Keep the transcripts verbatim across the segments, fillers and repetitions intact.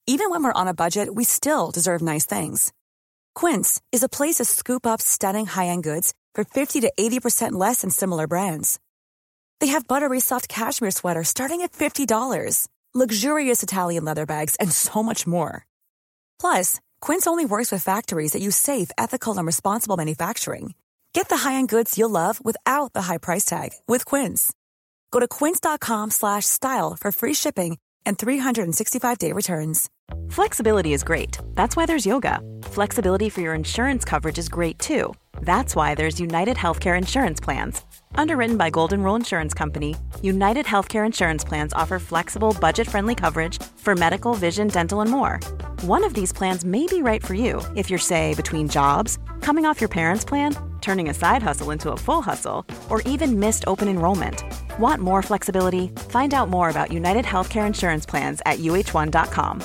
Even when we're on a budget, we still deserve nice things. Quince is a place to scoop up stunning high-end goods for fifty to eighty percent less than similar brands. They have buttery soft cashmere sweaters starting at fifty dollars, luxurious Italian leather bags, and so much more. Plus, Quince only works with factories that use safe, ethical, and responsible manufacturing. Get the high-end goods you'll love without the high price tag with Quince. Go to quince.com slash style for free shipping and three sixty-five day returns. Flexibility is great. That's why there's yoga. Flexibility for your insurance coverage is great too. That's why there's United Healthcare Insurance Plans. Underwritten by Golden Rule Insurance Company, United Healthcare Insurance Plans offer flexible, budget-friendly coverage for medical, vision, dental, and more. One of these plans may be right for you if you're, say, between jobs, coming off your parents' plan, turning a side hustle into a full hustle, or even missed open enrollment. Want more flexibility? Find out more about United Healthcare Insurance Plans at U H one dot com.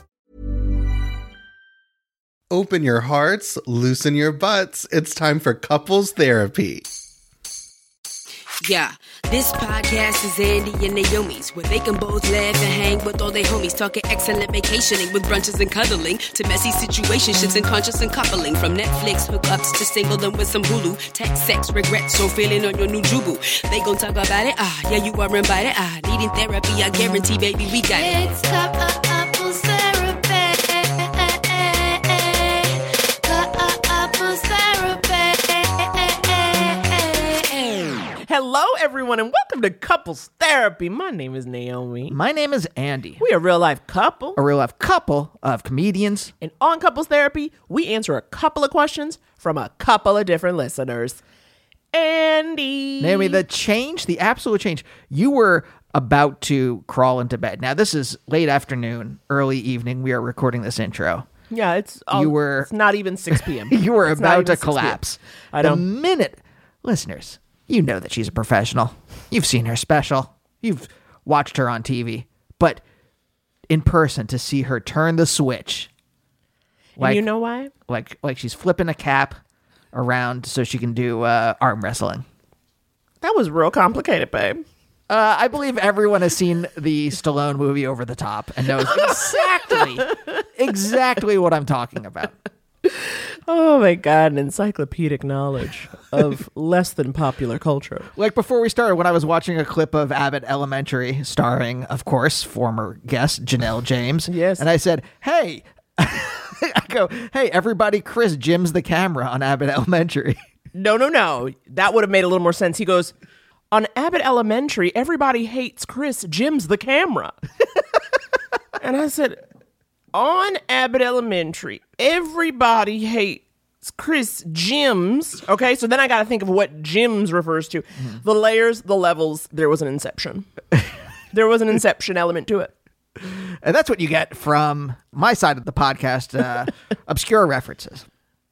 Open your hearts, loosen your butts. It's time for couples therapy. Yeah, this podcast is Andy and Naomi's, where they can both laugh and hang with all their homies, talking excellent vacationing with brunches and cuddling, to messy situationships and conscious and coupling, from Netflix hookups to single and with some Hulu, tech, sex, regrets, or feeling on your new jubu. They gon' talk about it, ah, yeah, you are invited, ah, needing therapy, I guarantee, baby, we got it. It's couples therapy. Couples therapy. Hello, everyone, and welcome to Couples Therapy. My name is Naomi. My name is Andy. We are a real-life couple. A real-life couple of comedians. And on Couples Therapy, we answer a couple of questions from a couple of different listeners. Andy. Naomi, the change, the absolute change. You were about to crawl into bed. Now, this is late afternoon, early evening. We are recording this intro. Yeah, it's, all, you were, it's not even six p.m. You were it's about to collapse. I know. The minute, listeners, you know that she's a professional. You've seen her special. You've watched her on T V. But in person, to see her turn the switch. Like, and you know why? Like, like she's flipping a cap around so she can do uh, arm wrestling. That was real complicated, babe. Uh, I believe everyone has seen the Stallone movie Over the Top and knows exactly, exactly what I'm talking about. Oh my God, an encyclopedic knowledge of less than popular culture. Like before we started, when I was watching a clip of Abbott Elementary starring, of course, former guest Janelle James. Yes. And I said, hey, I go, hey, everybody, Chris Jims the camera on Abbott Elementary. No, no, no. That would have made a little more sense. He goes, on Abbott Elementary, everybody hates Chris Jims the camera. And I said, on Abbott Elementary, everybody hates Chris Jims. Okay, so then I got to think of what Jims refers to. Mm-hmm. The layers, the levels, there was an inception. There was an inception element to it. And that's what you get from my side of the podcast, uh, obscure references.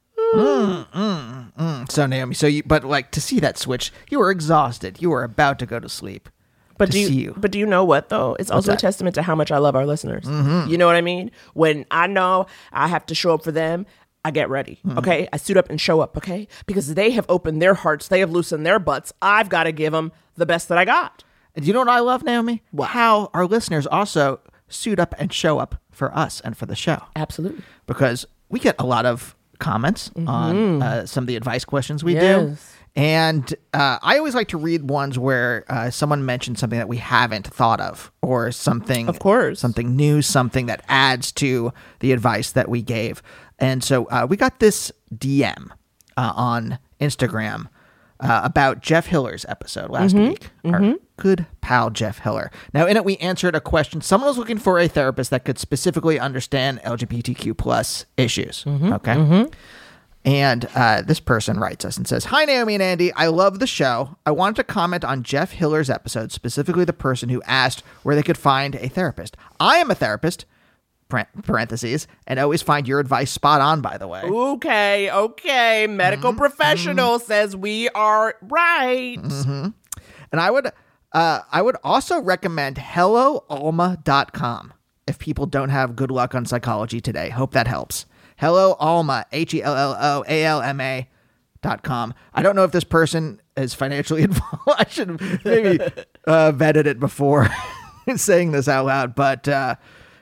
Mm, mm, mm. So, Naomi, so you, but like to see that switch, you were exhausted. You were about to go to sleep. But to do you, see you. But do you know what, though? It's also a testament to how much I love our listeners. Mm-hmm. You know what I mean? When I know I have to show up for them, I get ready, mm-hmm. okay? I suit up and show up, okay? Because they have opened their hearts. They have loosened their butts. I've got to give them the best that I got. And you know what I love, Naomi? What? How our listeners also suit up and show up for us and for the show. Absolutely. Because we get a lot of comments mm-hmm. on uh, some of the advice questions we yes. do. And uh, I always like to read ones where uh, someone mentioned something that we haven't thought of, or something, of course, something new, something that adds to the advice that we gave. And so uh, we got this D M uh, on Instagram uh, about Jeff Hiller's episode last mm-hmm. week. Mm-hmm. Our good pal, Jeff Hiller. Now, in it, we answered a question. Someone was looking for a therapist that could specifically understand L G B T Q plus issues. Mm-hmm. Okay. Mm-hmm. And uh, this person writes us and says, hi, Naomi and Andy. I love the show. I wanted to comment on Jeff Hiller's episode, specifically the person who asked where they could find a therapist. I am a therapist, parentheses, and always find your advice spot on, by the way. Okay, okay. Medical mm-hmm. professional mm-hmm. says we are right. Mm-hmm. And I would, uh, I would also recommend hello alma dot com if people don't have good luck on psychology today. Hope that helps. Hello Alma, H E L L O A L M A dot com. I don't know if this person is financially involved. I should have maybe uh, vetted it before saying this out loud. But uh,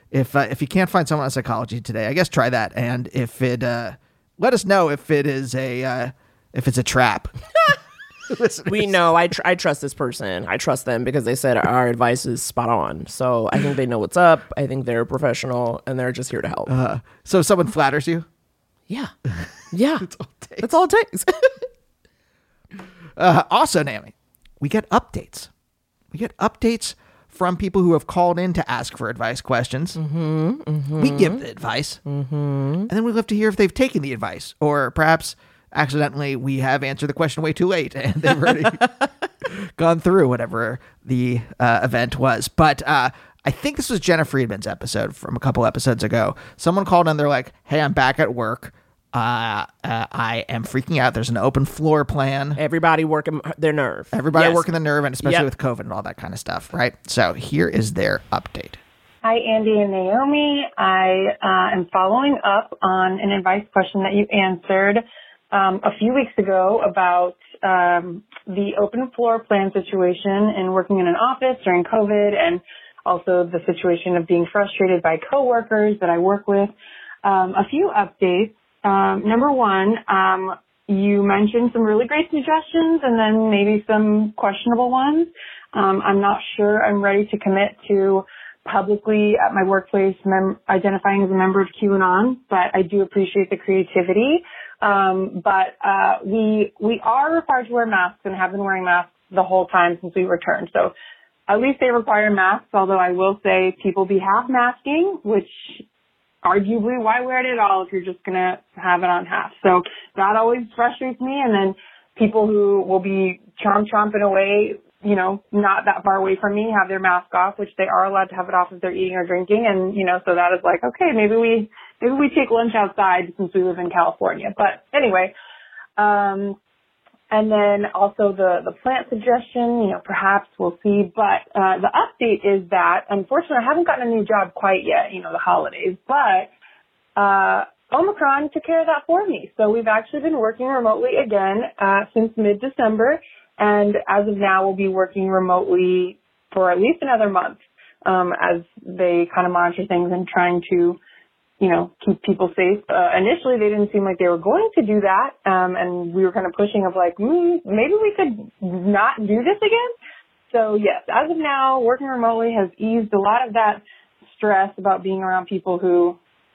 if uh, if you can't find someone on Psychology Today, I guess try that. And if it, uh, let us know if it is a uh, if it's a trap. We know. I tr- I trust this person. I trust them because they said our advice is spot on. So I think they know what's up. I think they're professional and they're just here to help. Uh, so if someone flatters you, yeah, yeah, that's all it takes. That's all it takes. uh, also, Naomi, we get updates. We get updates from people who have called in to ask for advice questions. Mm-hmm, mm-hmm. We give the advice, mm-hmm. and then we love to hear if they've taken the advice, or perhaps accidentally we have answered the question way too late and they've already gone through whatever the uh, event was. But uh, I think this was Jenna Friedman's episode from a couple episodes ago. Someone called in, they're like, hey, I'm back at work. Uh, uh, I am freaking out. There's an open floor plan. Everybody working their nerve. Everybody Yes. working the nerve, and especially Yep. with COVID and all that kind of stuff, right? So here is their update. Hi, Andy and Naomi. I uh, am following up on an advice question that you answered um, a few weeks ago about um, the open floor plan situation and working in an office during COVID, and also the situation of being frustrated by coworkers that I work with. Um, a few updates. Um, number one, um, you mentioned some really great suggestions and then maybe some questionable ones. Um, I'm not sure I'm ready to commit to publicly at my workplace mem- identifying as a member of QAnon, but I do appreciate the creativity. Um, but uh, we we are required to wear masks and have been wearing masks the whole time since we returned. So at least they require masks, although I will say people be half masking, which arguably why wear it at all if you're just going to have it on half. So that always frustrates me. And then people who will be chomp chomping away, you know, not that far away from me, have their mask off, which they are allowed to have it off if they're eating or drinking. And, you know, so that is like, okay, maybe we, maybe we take lunch outside since we live in California. But anyway, um, and then also the, the plant suggestion, you know, perhaps we'll see. But uh, the update is that, unfortunately, I haven't gotten a new job quite yet, you know, the holidays. But uh, Omicron took care of that for me. So we've actually been working remotely again uh, since mid-December. And as of now, we'll be working remotely for at least another month um, as they kind of monitor things and trying to, you know, keep people safe. Uh, initially, they didn't seem like they were going to do that. Um, and we were kind of pushing of like, mm, maybe we could not do this again. So, yes, as of now, working remotely has eased a lot of that stress about being around people who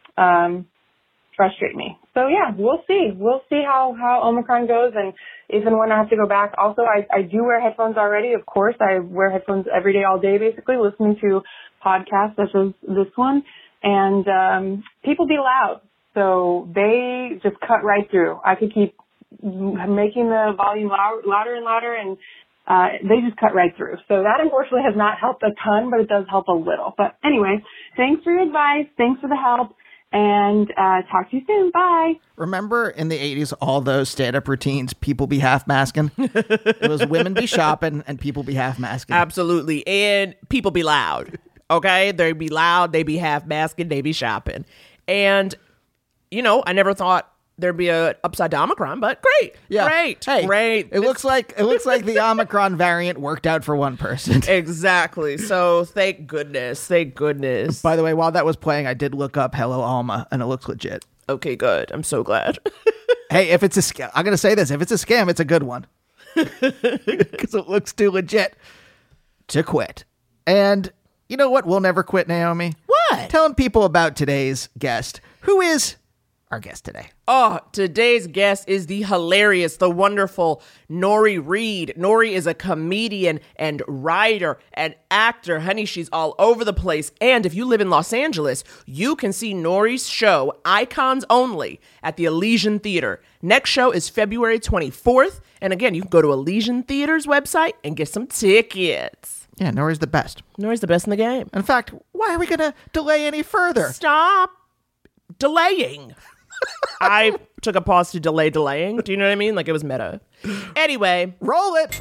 um, frustrate me. So, yeah, we'll see. We'll see how, how Omicron goes and if and when I have to go back. Also, I, I do wear headphones already. Of course, I wear headphones every day, all day, basically, listening to podcasts such as this one. And um, people be loud, so they just cut right through. I could keep making the volume loud, louder and louder, and uh, they just cut right through. So that, unfortunately, has not helped a ton, but it does help a little. But anyway, thanks for your advice. Thanks for the help. And uh, talk to you soon. Bye. Remember in the eighties, all those stand-up routines, people be half masking? It was women be shopping and people be half masking. Absolutely. And people be loud. Okay? They be loud. They be half masking. They be shopping. And, you know, I never thought there'd be a upside down Omicron, but great. Yeah. Great. Hey, great. It looks like it looks like the Omicron variant worked out for one person. Exactly. So thank goodness. Thank goodness. By the way, while that was playing, I did look up Hello Alma, and it looks legit. Okay, good. I'm so glad. Hey, if it's a scam, I'm going to say this. If it's a scam, it's a good one. Because it looks too legit to quit. And you know what? We'll never quit, Naomi. What? Telling people about today's guest. Who is our guest today? Oh, today's guest is the hilarious, the wonderful Nori Reed. Nori is a comedian and writer and actor. Honey, she's all over the place. And if you live in Los Angeles, you can see Nori's show, Icons Only, at the Elysian Theater. Next show is February twenty-fourth. And again, you can go to Elysian Theater's website and get some tickets. Yeah, Nori's the best. Nori's the best in the game. In fact, why are we going to delay any further? Stop delaying. I took a pause to delay delaying. Do you know what I mean? Like it was meta. Anyway. Roll it.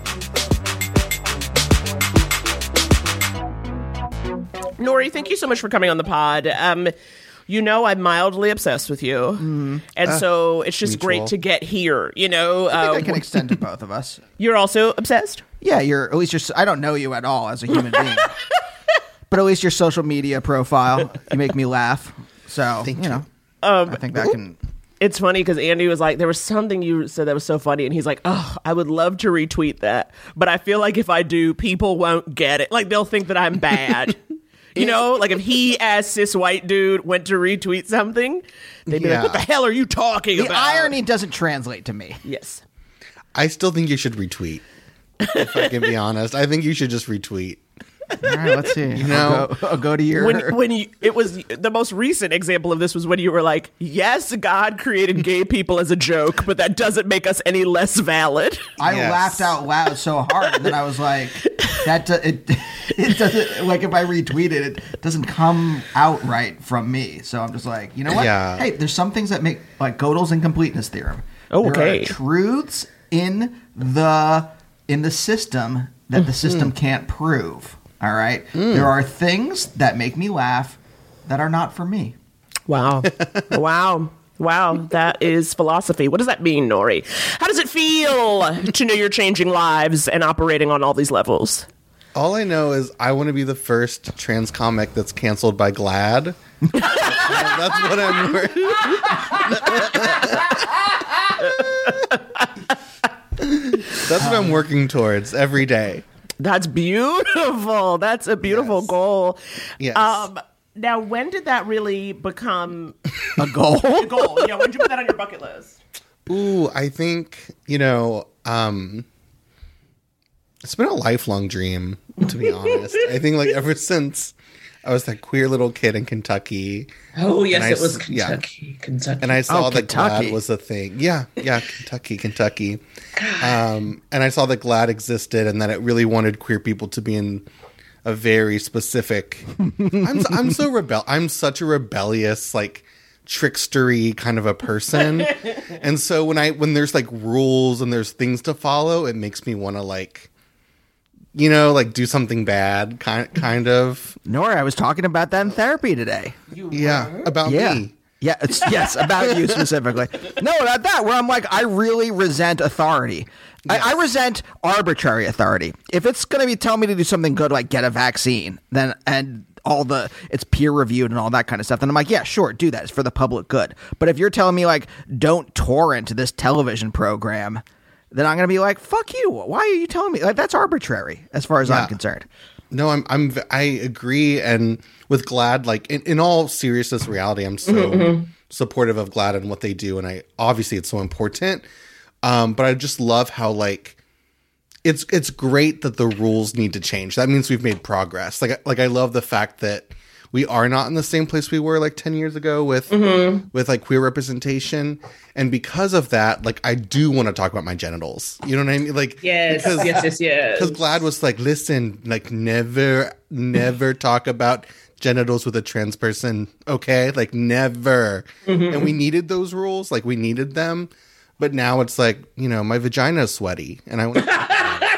Nori, thank you so much for coming on the pod. Um, you know I'm mildly obsessed with you. Mm, and uh, so it's just mutual. Great to get here, you know. I think uh, I can extend to both of us. You're also obsessed? Yeah, you're, at least you're, I don't know you at all as a human being. but at least your social media profile, you make me laugh. So, Thank you know, Um, I think that can... It's funny because Andy was like, there was something you said that was so funny. And he's like, oh, I would love to retweet that. But I feel like if I do, people won't get it. Like, they'll think that I'm bad. You know, like if he, as cis white dude, went to retweet something, they'd be Yeah. like, what the hell are you talking The about? irony doesn't translate to me. Yes. I still think you should retweet. If I can be honest, I think you should just retweet. All right, let's see. You know- I'll go, I'll go to your... When when you, it was the most recent example of this was when you were like, yes, God created gay people as a joke, but that doesn't make us any less valid. I Yes. laughed out loud so hard that I was like, that do, it it doesn't, like if I retweet it, it doesn't come out right from me. So I'm just like, you know what? Yeah. Hey, there's some things that make, like Gödel's incompleteness theorem. Oh, There okay. are truths in the in the system that the system can't prove. All right? There are things that make me laugh that are not for me. Wow. wow. Wow. That is philosophy. What does that mean, Nori? How does it feel to know you're changing lives and operating on all these levels? All I know is I want to be the first trans comic that's canceled by GLAAD. That's what I'm working. That's what I'm working towards every day. That's beautiful. That's a beautiful Yes. goal. Yes. Um, now, when did that really become A goal? a goal? Yeah, when did you put that on your bucket list? Ooh, I think, you know, um, it's been a lifelong dream, to be honest. I think, like, ever since I was that queer little kid in Kentucky. Oh, yes, And I it was s- yeah. Kentucky. Kentucky. And I saw Oh, that Kentucky. GLAAD was a thing. Yeah, yeah, Kentucky, Kentucky. Um, and I saw that GLAAD existed and that it really wanted queer people to be in a very specific... I'm, s- I'm so rebel. I'm such a rebellious, like, trickstery kind of a person. And so when I when there's, like, rules and there's things to follow, it makes me want to, like... You know, like do something bad, kind kind of. Nora, I was talking about that in therapy today. Yeah, about Yeah. me. Yeah, it's, yes, about you specifically. No, about that, where I'm like, I really resent authority. I, I resent arbitrary authority. If it's going to be telling me to do something good, like get a vaccine, then and all the it's peer reviewed and all that kind of stuff, then I'm like, yeah, sure, do that. It's for the public good. But if you're telling me like, don't torrent this television program, then I'm going to be like, fuck you. Why are you telling me? Like, that's arbitrary as far as Yeah. I'm concerned. No, I'm I'm v- I agree, and with GLAAD, like in, in all seriousness, reality, I'm so Mm-hmm, supportive of GLAAD and what they do, and I obviously it's so important. Um, but I just love how like it's it's great that the rules need to change. That means we've made progress. Like like I love the fact that we are not in the same place we were like ten years ago with mm-hmm. with like queer representation, and because of that, like I do want to talk about my genitals. You know what I mean? Like Yes, because, yes, yes, yes. Because GLAAD was like, listen, like never, never talk about genitals with a trans person, okay? Like never. Mm-hmm. And we needed those rules, like we needed them. But now it's like, you know, my vagina is sweaty, and I want to talk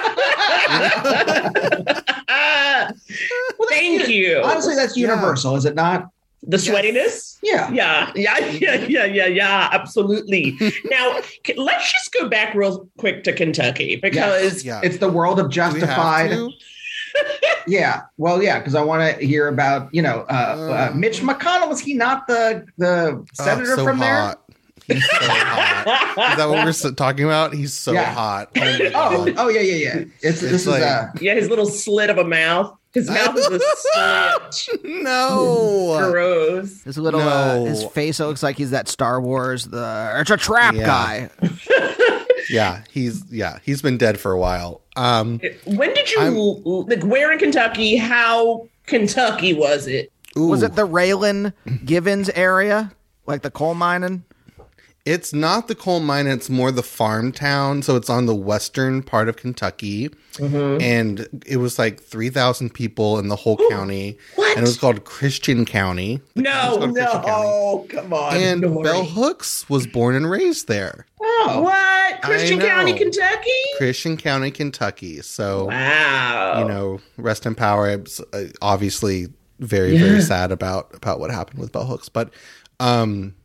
about it. Well, thank you. Honestly, that's universal, is it not? The sweatiness? Yeah. Yeah, yeah, yeah, yeah, yeah, yeah, absolutely. Now, c- let's just go back real quick to Kentucky because Yeah. It's the world of Do we have justified. to? Yeah. Well, yeah, because I want to hear about, you know, uh, uh, Mitch McConnell. Was he not the the senator Oh, so from there? hot. He's so hot. Is that what we're s- talking about? He's so Yeah. hot. Oh, my Oh, God. oh yeah, yeah, yeah. It's, this is like- uh, yeah, his little slit of a mouth. His mouth is a slit. No. Gross. His little, uh, No. his face looks like he's that Star Wars, the it's a trap Yeah. guy. Yeah, he's yeah, he's been dead for a while. Um When did you I'm- like? Where in Kentucky? How Kentucky was it? Was ooh. it the Raylan Givens area, like the coal mining? It's not the coal mine, it's more the farm town. So it's on the western part of Kentucky. Mm-hmm. And it was like three thousand people in the whole county. What? And it was called Christian County. The No, town's called Christian County. no, come on. And Nori. Bell Hooks was born and raised there. oh, What? Christian know. County, Kentucky? Christian County, Kentucky. So, Wow. you know, rest in power. It's uh, obviously very, very sad about, about what happened with Bell Hooks. But, um,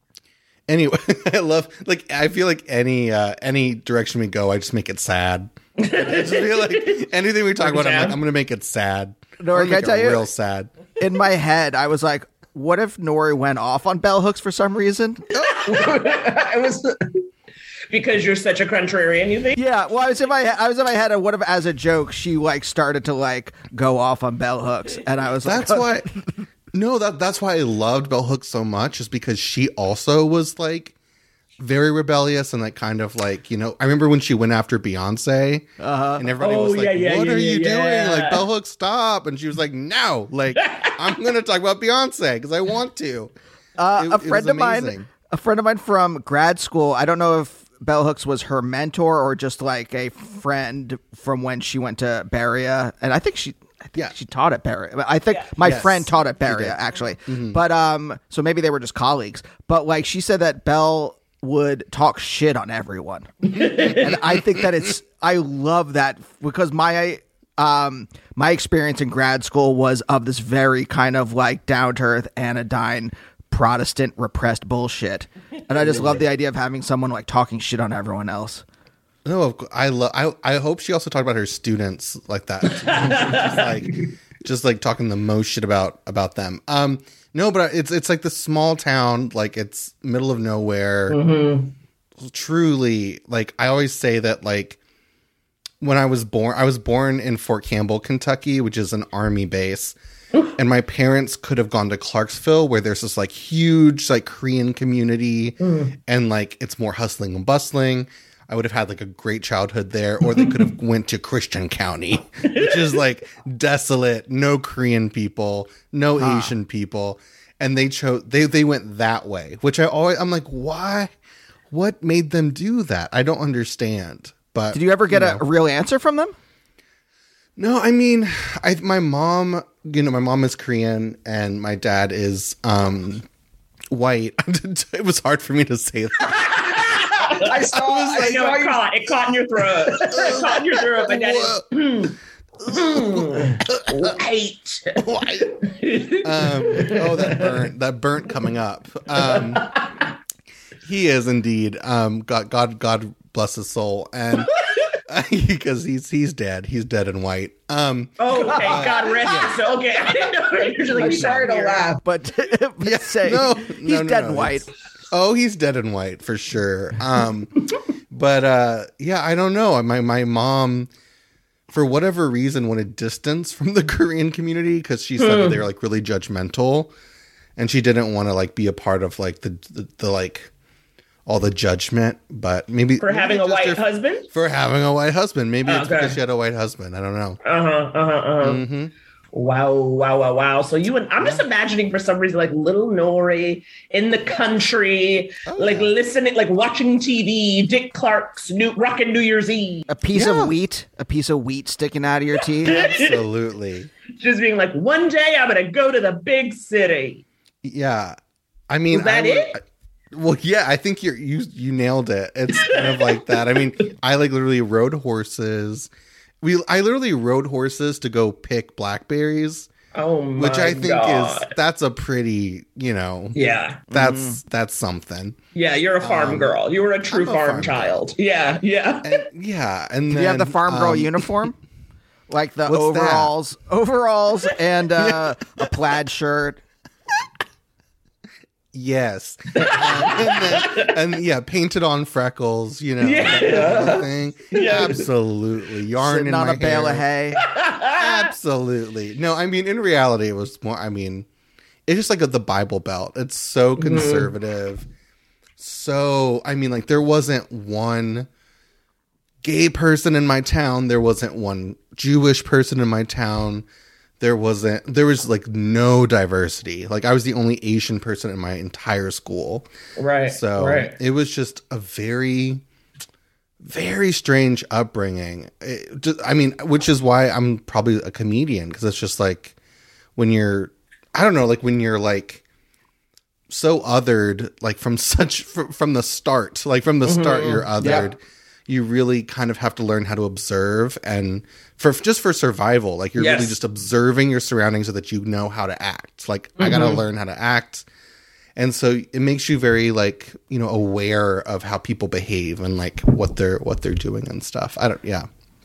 anyway, I love, like, I feel like any, uh, any direction we go, I just make it sad. I just feel like anything we talk about, I'm down? like, I'm going to make it sad. Nori, I'm can I gonna make tell it you- real sad. In my head, I was like, what if Nori went off on bell hooks for some reason? it was Because you're such a contrarian, you think? Yeah, well, I was in my I was in my head, and what if, as a joke, she like started to like go off on bell hooks, and I was That's like, why. No, that that's why I loved Bell Hooks so much, is because she also was like very rebellious and like kind of like, you know, I remember when she went after Beyonce, uh-huh. and everybody Oh, was like, yeah, yeah, "What yeah, are you yeah, yeah. doing? Like Bell Hooks, stop!" And she was like, "No, like I'm going to talk about Beyonce because I want to." Uh, It- a it friend was of mine, amazing. a friend of mine from grad school. I don't know if Bell Hooks was her mentor or just like a friend from when she went to Beria, and I think she, I think Yeah. she taught at Beria. I think my Yes, friend taught at she Beria did. actually, but um, so maybe they were just colleagues. But like she said that Bell would talk shit on everyone, and I think that it's. I love that because my. Um, my experience in grad school was of this very kind of like down to earth, anodyne, Protestant repressed bullshit, and I just love the idea of having someone like talking shit on everyone else. No, of cou- I love. I I hope she also talked about her students like that, just like just like talking the most shit about about them. Um, no, but it's it's like the small town, like it's middle of nowhere. Truly, like I always say that, like when I was born, I was born in Fort Campbell, Kentucky, which is an army base. And my parents could have gone to Clarksville, where there's this like huge like Korean community, mm. and like it's more hustling and bustling. I would have had like a great childhood there, or they could have went to Christian County, which is like desolate, no Korean people, no huh. Asian people, and they chose they they went that way, which I always I'm like, why? What made them do that? I don't understand. But did you ever get you a know. real answer from them? No, I mean, I my mom, you know, my mom is Korean and my dad is um, white. It was hard for me to say that. I saw. I, was like, I know I it saw caught. It caught in your throat. It caught in your throat. My dad is white. White. Um, oh, that burnt. That burnt coming up. Um, he is indeed. Um, God, God, God bless his soul, and. Because he's he's dead. He's dead and white. Um, oh, okay. Uh, God rest his soul. Okay, I didn't know. Usually I'm sorry to laugh, but, but yeah, say no, he's no, no, dead no, and white. Oh, he's dead and white for sure. Um, but uh, yeah, I don't know. My my mom, for whatever reason, wanted distance from the Korean community because she said hmm. that they were like really judgmental, and she didn't want to like be a part of like the the, the like. all the judgment, but maybe for maybe having a white her, husband. For having a white husband, maybe oh, it's okay. because she had a white husband. I don't know. Uh huh. Uh huh. Uh-huh. Mm-hmm. Wow! Wow! Wow! Wow! So you and I'm just imagining for some reason like little Nori in the country, oh, like yeah. listening, like watching T V. Dick Clark's new rockin' New Year's Eve. A piece yeah. of wheat, a piece of wheat sticking out of your teeth. Absolutely. Just being like, one day I'm gonna go to the big city. Yeah, I mean, is that I, it? I, Well, yeah, I think you're, you you nailed it. It's kind of like that. I mean, I like literally rode horses. We I literally rode horses to go pick blackberries. Oh my which I think God. is that's a pretty, you know, yeah, that's mm. that's something. Yeah, you're a farm um, girl. You were a true a farm, farm child. Girl. Yeah, yeah, and, yeah. And do then, you have the farm girl um, uniform? Like the What's overalls, that? overalls, and uh, a plaid shirt. Yes, um, and, then, and yeah, painted on freckles, you know, yeah. that kind of thing. Yeah. Absolutely, yarn Sitting in on my a bale hair. of hay. Absolutely, no. I mean, in reality, it was more. I mean, it's just like a, the Bible Belt. It's so conservative. Mm-hmm. So, I mean, like there wasn't one gay person in my town. There wasn't one Jewish person in my town. There wasn't, there was like no diversity. Like I was the only Asian person in my entire school. Right. So right. it was just a very, very strange upbringing. It just, I mean, which is why I'm probably a comedian. Cause it's just like when you're, I don't know, like when you're like so othered, like from such, from, from the start, like from the mm-hmm. start, you're othered. Yeah. You really kind of have to learn how to observe and for just for survival, like you're yes. really just observing your surroundings so that you know how to act. Like mm-hmm. I got to learn how to act. And so it makes you very like, you know, aware of how people behave and like what they're, what they're doing and stuff. I don't, yeah.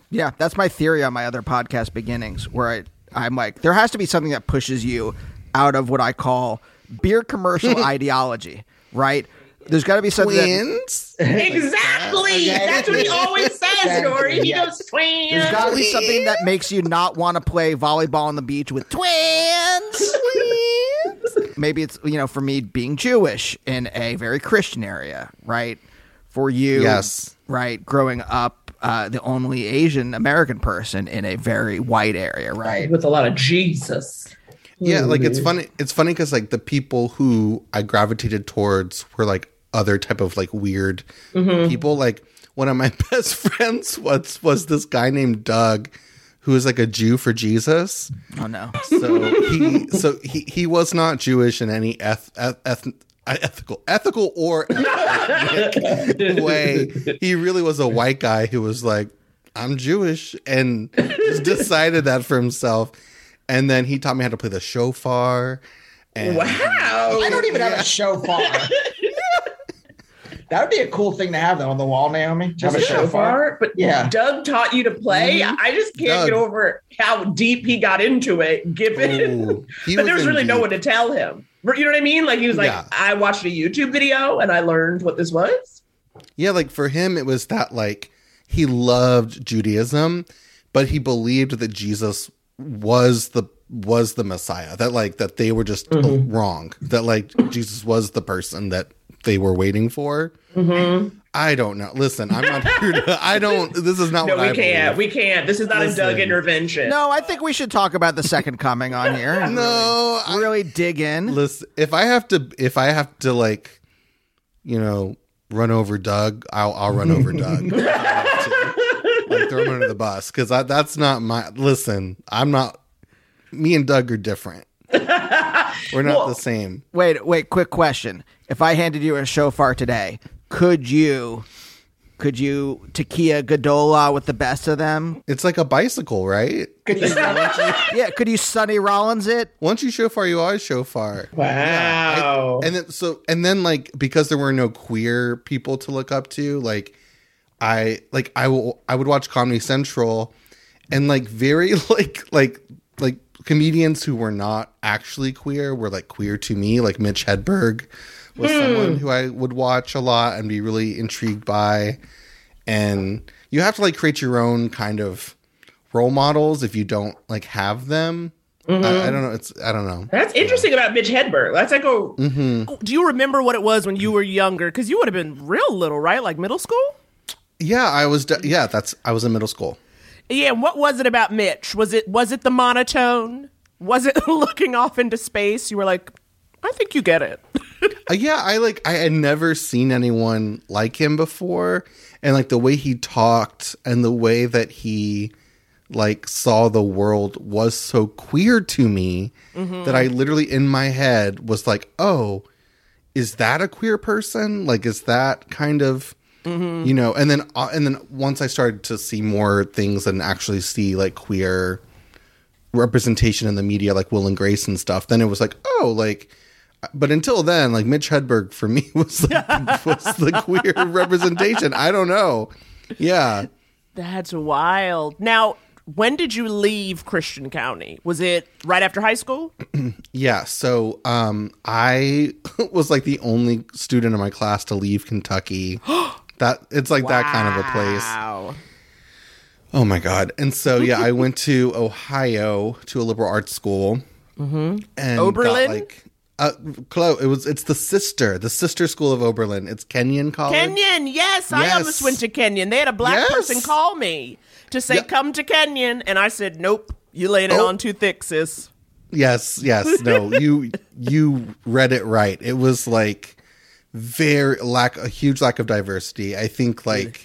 Yeah, that's my theory on my other podcast, Beginnings, where I, I'm like, there has to be something that pushes you out of what I call beer commercial ideology, right? There's got to be something Twins? that... Exactly. Okay. That's what he always says, Dory. He Yes. goes, twins. There's got to be something that makes you not want to play volleyball on the beach with twins. Maybe it's, you know, for me being Jewish in a very Christian area, right? For you, Yes. right, growing up uh, the only Asian American person in a very white area, right? With a lot of Jesus. Yeah, like it's funny. It's funny because like the people who I gravitated towards were like other type of like weird people. Like one of my best friends was was this guy named Doug, who is like a Jew for Jesus. Oh no! So he so he he was not Jewish in any eth, eth, eth ethical ethical or ethnic way. He really was a white guy who was like, I'm Jewish, and just decided that for himself. And then he taught me how to play the shofar. And Wow. I don't even have a shofar. That would be a cool thing to have though on the wall, Naomi. To have Just a a shofar, but Yeah. Doug taught you to play. Mhm. I just can't Doug. get over how deep he got into it. Given, Oh, he but there was in really no deep. one to tell him. You know what I mean? Like he was like, Yeah. I watched a YouTube video and I learned what this was. Yeah, like for him, it was that like he loved Judaism, but he believed that Jesus was the was the Messiah. That like that they were just Mm-hmm. wrong. That like Jesus was the person that they were waiting for. Mm-hmm. I don't know. Listen, I'm not here to. I don't. This is not No, what we I can't. believe. We can't. This is not Listen. a Doug intervention. No, I think we should talk about the second coming on here. and No, really, really dig in. Listen, if I have to, if I have to, like, you know, run over Doug, I'll I'll run over Doug. Like throw him under the bus because that's not my. Listen, I'm not. Me and Doug are different. We're not Well- the same. Wait, wait. Quick question: if I handed you a shofar today, could you, could you Tekiah Gadola with the best of them? It's like a bicycle, right? Could you Yeah, could you Sonny Rollins it? Once you shofar, you always shofar. Wow. And then so and then like because there were no queer people to look up to, like I like I will I would watch Comedy Central and like very like like like comedians who were not actually queer were like queer to me. Like Mitch Hedberg was someone who I would watch a lot and be really intrigued by. And you have to like create your own kind of role models if you don't like have them. I, I don't know. It's I don't know. That's interesting about Mitch Hedberg. That's like a Mm-hmm. Do you remember what it was when you were younger? Because you would have been real little, right? Like middle school? Yeah, I was. De- yeah, that's. I was in middle school. Yeah, and what was it about Mitch? Was it was it the monotone? Was it looking off into space? You were like, I think you get it. Uh, yeah, I like. I had never seen anyone like him before, and like the way he talked and the way that he like saw the world was so queer to me that I literally in my head was like, oh, is that a queer person? Like, is that kind of. Mm-hmm. You know, and then uh, and then once I started to see more things and actually see like queer representation in the media, like Will and Grace and stuff, then it was like, oh, like. But until then, like Mitch Hedberg for me was like, was the queer representation. I don't know. Yeah, That's wild. Now, when did you leave Christian County? Was it right after high school? yeah. So um, I was like the only student in my class to leave Kentucky. That it's like that kind of a place. Wow. Oh my god! And so yeah, I went to Ohio to a liberal arts school. Mm-hmm. And Oberlin? got, like uh, close. It was. It's the sister, the sister school of Oberlin. It's Kenyon College. Kenyon, yes, I Yes. almost went to Kenyon. They had a black Yes. person call me to say, Yeah. come to Kenyon. And I said, nope, you laid it Oh. on too thick, sis. Yes, yes. No, you you read it right. It was like very lack a huge lack of diversity. I think like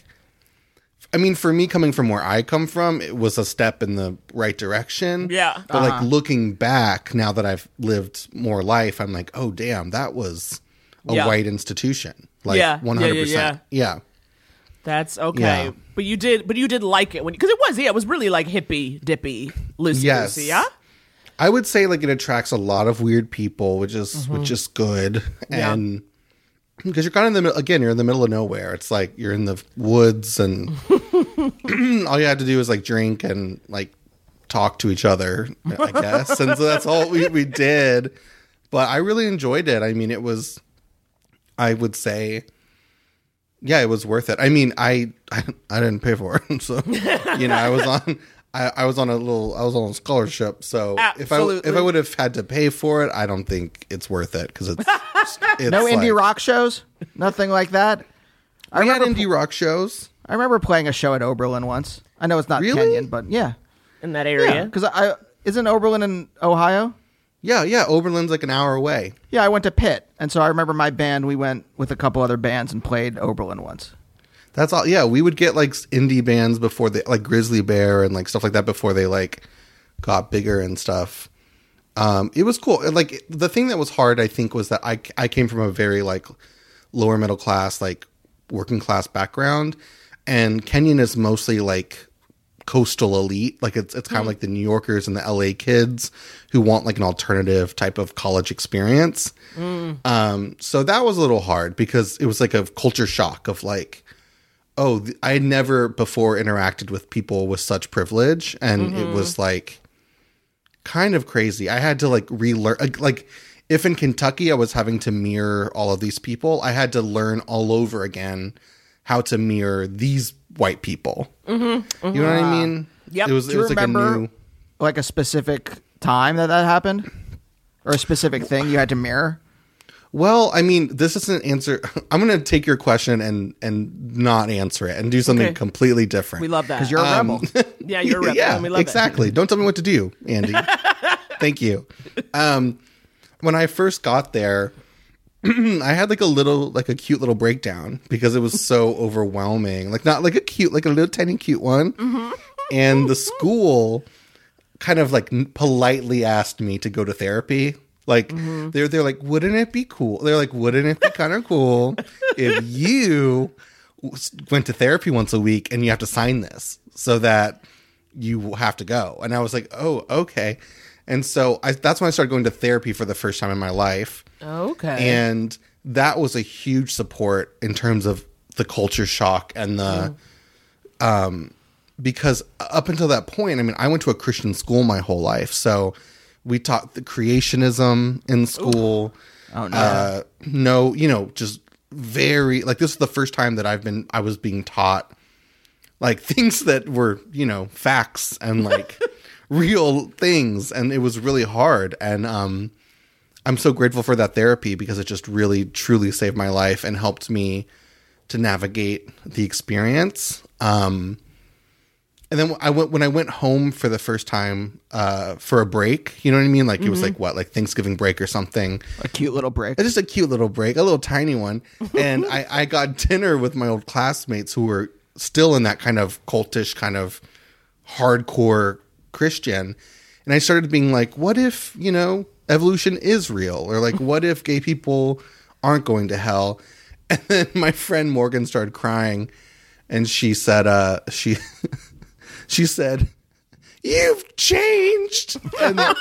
I mean for me coming from where I come from, it was a step in the right direction. Yeah. But like looking back now that I've lived more life, I'm like, "Oh damn, that was a Yeah. white institution." Like Yeah. one Yeah, hundred yeah, percent. Yeah. That's okay. Yeah. But you did, but you did like it when, because it was, yeah, it was really like hippie, dippy, loosey Yes. goosey, yeah? I would say like it attracts a lot of weird people, which is which is good. Yeah. And because you're kind of in the middle again, you're in the middle of nowhere. It's like you're in the woods and all you had to do was like drink and like talk to each other, I guess. And so that's all we, we did. But I really enjoyed it. I mean, it was, I would say, yeah, it was worth it. I mean, I I, I didn't pay for it. So, you know, I was on I, I was on a little I was on a scholarship. So Absolutely. if I if I would have had to pay for it, I don't think it's worth it because it's, it's No like, indie rock shows? Nothing like that? I We had remember, indie rock shows. I remember playing a show at Oberlin once. I know it's not Really? Kenyon, but yeah. In that area. Because I isn't Oberlin in Ohio? Yeah, yeah. Oberlin's like an hour away. Yeah, I went to Pitt, and so I remember my band. We went with a couple other bands and played Oberlin once. That's all. Yeah, we would get like indie bands before they like Grizzly Bear and like stuff like that before they like got bigger and stuff. Um, it was cool. Like the thing that was hard, I think, was that I I came from a very like lower middle class, like working class background, and Kenyon is mostly like coastal elite. Like it's it's kind of like the New Yorkers and the L A kids who want like an alternative type of college experience. Mm. Um, so that was a little hard because it was like a culture shock of like, oh, th- I had never before interacted with people with such privilege, and Mm-hmm. it was like kind of crazy. I had to like relearn. Like, like if in Kentucky I was having to mirror all of these people, I had to learn all over again how to mirror these white people. Mm-hmm. You know what I mean? Yep. It was, Do it you was like a remember new. like a specific time that that happened? Or a specific thing you had to mirror? Well, I mean, this isn't answer. I'm going to take your question and and not answer it and do something Okay. completely different. We love that. Because you're a Um, rebel. yeah, you're a rebel. Yeah, and we love exactly. Don't tell me what to do, Andy. Thank you. Um, when I first got there, I had like a little, like a cute little breakdown because it was so overwhelming. Like not like a cute, like a little tiny cute one. Mm-hmm. And the school kind of like n- politely asked me to go to therapy. Like Mm-hmm. they're they're like, wouldn't it be cool? They're like, wouldn't it be kind of cool if you w- went to therapy once a week and you have to sign this so that you have to go? And I was like, oh, okay. And so I, that's when I started going to therapy for the first time in my life. that. Okay. And that was a huge support in terms of the culture shock and the, um, because up until that point, I mean, I went to a Christian school my whole life. So we taught the creationism in school. Oh, no. Uh, no, you know, just very, like, this is the first time that I've been, I was being taught like things that were, you know, facts and like real things. And it was really hard. And, um, I'm so grateful for that therapy because it just really, truly saved my life and helped me to navigate the experience. Um, and then I went when I went home for the first time uh, for a break. You know what I mean? Like it was like what, like Thanksgiving break or something. A cute little break. It's just a cute little break, a little tiny one. And I, I got dinner with my old classmates who were still in that kind of cultish, kind of hardcore Christian. And I started being like, what if, you know, evolution is real? Or like, what if gay people aren't going to hell? And then my friend Morgan started crying and she said, uh, she, she said, you've changed. And then,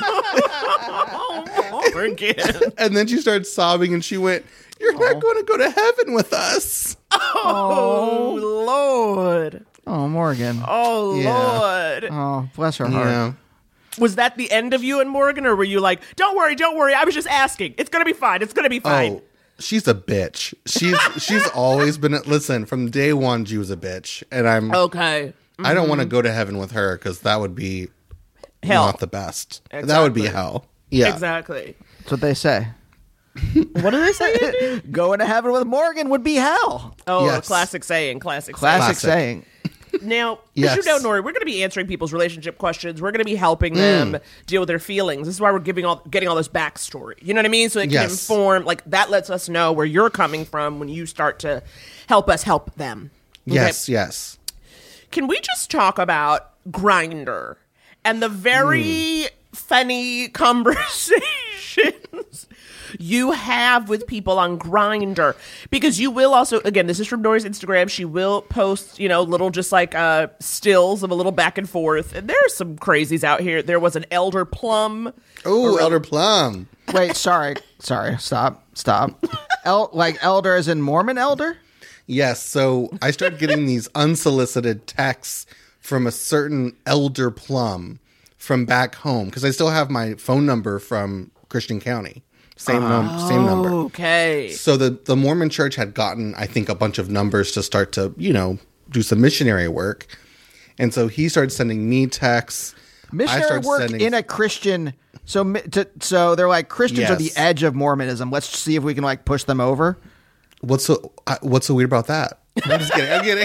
Morgan. and then she started sobbing and she went, you're not going to go to heaven with us. Oh, Lord. Oh, Morgan. Oh, Yeah. Lord. Oh, bless her heart. Yeah. Was that the end of you and Morgan, or were you like, don't worry, don't worry, I was just asking. It's going to be fine. It's going to be fine. Oh, she's a bitch. She's she's always been. Listen, from day one, she was a bitch, and I'm. Okay. I don't want to go to heaven with her because that would be Hell. not the best. That would be Exactly. hell. Yeah. Exactly. That's what they say. What do they say? Andy? Going to heaven with Morgan would be hell. Oh, Yes. classic saying. Classic, Classic, Classic. saying. saying. Now, Yes. as you know, Nori, we're going to be answering people's relationship questions. We're going to be helping them deal with their feelings. This is why we're giving all getting all this backstory. You know what I mean? So it can Yes. inform. Like that lets us know where you're coming from when you start to help us help them. Okay? Yes. Yes. Can we just talk about Grindr and the very funny conversations you have with people on Grindr? Because you will also, again, this is from Nori's Instagram. She will post, you know, little just like uh, stills of a little back and forth. And there are some crazies out here. There was an Elder Plum. Oh, Elder Plum. Wait, sorry. Sorry. Stop. Stop. El- like elder as in Mormon elder? Yes, so I started getting these unsolicited texts from a certain Elder Plum from back home because I still have my phone number from Christian County. Same num- oh, same number. Okay. So the, the Mormon church had gotten, I think, a bunch of numbers to start to, you know, do some missionary work. And so he started sending me texts. Missionary work sending... in a Christian. So mi- to, so they're like, Christians yes. are the edge of Mormonism. Let's see if we can like push them over. What's so uh, What's so weird about that? I'm just kidding. I'm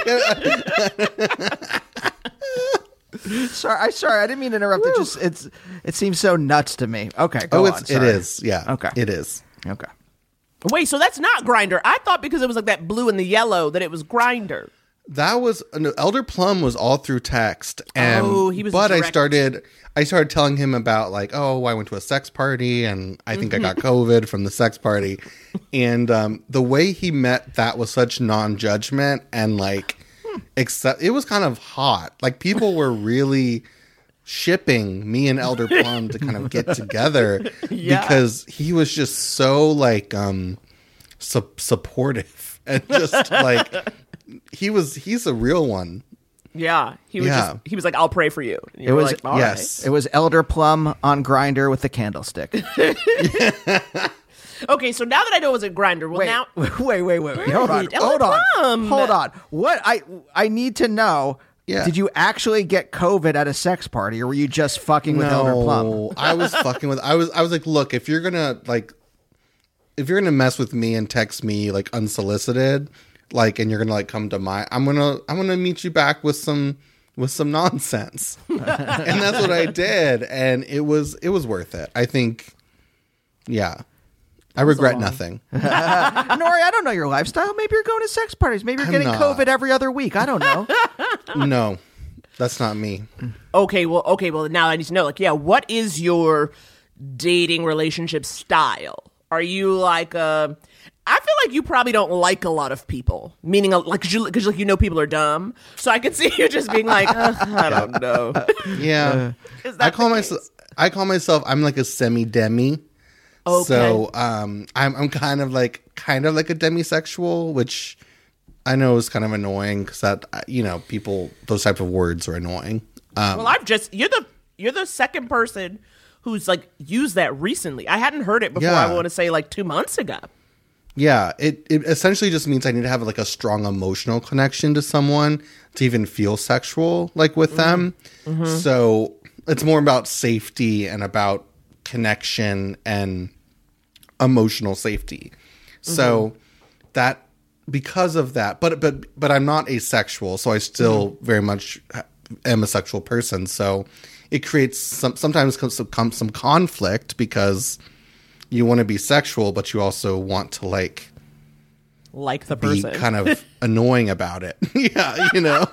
kidding. sorry, I sorry, I didn't mean to interrupt. It just it's it seems so nuts to me. Okay, go oh, on. It's, it is. Yeah. Okay, it is. Okay. Wait, so that's not Grindr. I thought because it was like that blue and the yellow that it was Grindr. That was no, Elder Plum was all through text, and oh, he was but direct. I started I started telling him about like, oh, I went to a sex party and I think I got COVID from the sex party, and um, the way he met that was such non-judgment and like, except it was kind of hot. Like people were really shipping me and Elder Plum to kind of get together yeah. because he was just so like um su- supportive and just like. He was, he's a real one. Yeah. He was yeah. just, he was like, I'll pray for you. And you it were was, like, all yes. right. It was Elder Plum on Grindr with the candlestick. Okay. So now that I know it was a Grindr, well wait, now. Wait, wait, wait, wait. Hold on. Elder Hold on. Plum. Hold on. What I, I need to know. Yeah. Did you actually get COVID at a sex party or were you just fucking with no, Elder Plum? I was fucking with, I was, I was like, look, if you're going to like, if you're going to mess with me and text me like unsolicited, like, and you're gonna like come to my, I'm gonna, I'm gonna meet you back with some, with some nonsense, and that's what I did, and it was, it was worth it. I think, yeah, I regret long... nothing. Nori, I don't know your lifestyle. Maybe you're going to sex parties. Maybe you're I'm getting not. COVID every other week. I don't know. No, that's not me. Okay, well, okay, well, now I need to know, like, yeah, what is your dating relationship style? Are you like a I feel like you probably don't like a lot of people, meaning like because you, like, you know people are dumb. So I could see you just being like, uh, I don't know. Yeah, Is that I call the myself. case? I call myself. I'm like a semi demi. Okay. So um, I'm I'm kind of like kind of like a demisexual, which I know is kind of annoying because that you know people those type of words are annoying. Um, Well, I've just you're the you're the second person who's like used that recently. I hadn't heard it before. Yeah. I want to say like two months ago. Yeah, it, it essentially just means I need to have like a strong emotional connection to someone to even feel sexual like with them. Mm-hmm. So it's more about safety and about connection and emotional safety. Mm-hmm. So that because of that, but but but I'm not asexual, so I still mm-hmm. very much am a sexual person. So it creates some sometimes some some conflict because you want to be sexual, but you also want to like like the be person kind of annoying about it. Yeah, you know.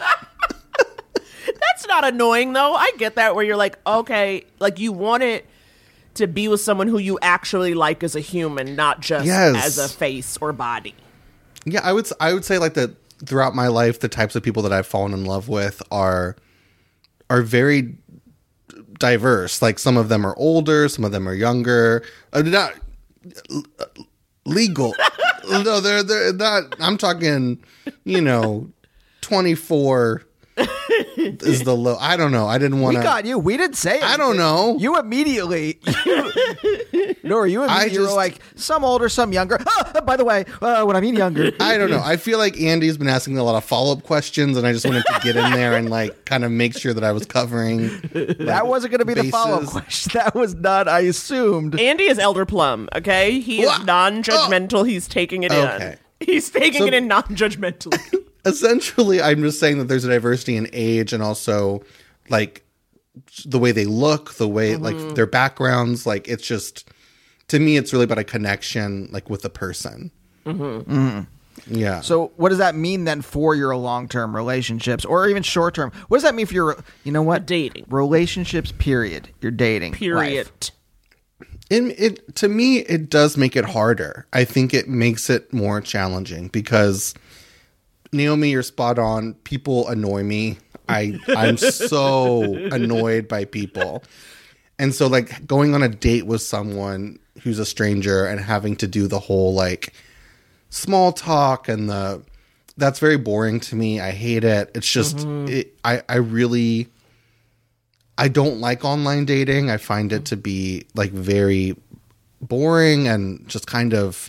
That's not annoying though. I get that where you're like, okay, like you want it to be with someone who you actually like as a human, not just yes. as a face or body. Yeah, I would I would say like that throughout my life, the types of people that I've fallen in love with are are very diverse. Like some of them are older, some of them are younger. Uh, not uh, legal. No, they're they're not. I'm talking, you know, twenty-four is the low. I don't know. I didn't want to. We got you. We didn't say it. I don't know. You immediately. Nor you immediately I just, were like some older, some younger. Oh, by the way, uh, when I mean younger, I don't know. I feel like Andy's been asking a lot of follow up questions, and I just wanted to get in there and like kind of make sure that I was covering. Like, that wasn't going to be bases. the follow up question. That was not. I assumed Andy is Elder Plum. Okay, he is what? non-judgmental. Oh. He's taking it okay. in. He's taking so, it in non-judgmentally. Essentially, I'm just saying that there's a diversity in age and also like the way they look, the way mm-hmm. like their backgrounds. Like it's just. To me, it's really about a connection, like with the person. Mm-hmm. Mm-hmm. Yeah. So, what does that mean then for your long-term relationships, or even short-term? What does that mean for your, you know what, dating relationships? Period. Your dating. Period. Life. It, it to me, it does make it harder. I think it makes it more challenging because Naomi, you're spot on. People annoy me. I I'm so annoyed by people, and so like going on a date with someone who's a stranger and having to do the whole like small talk and the that's very boring to me. I hate it. It's just, mm-hmm. it, I, I really, I don't like online dating. I find it to be like very boring and just kind of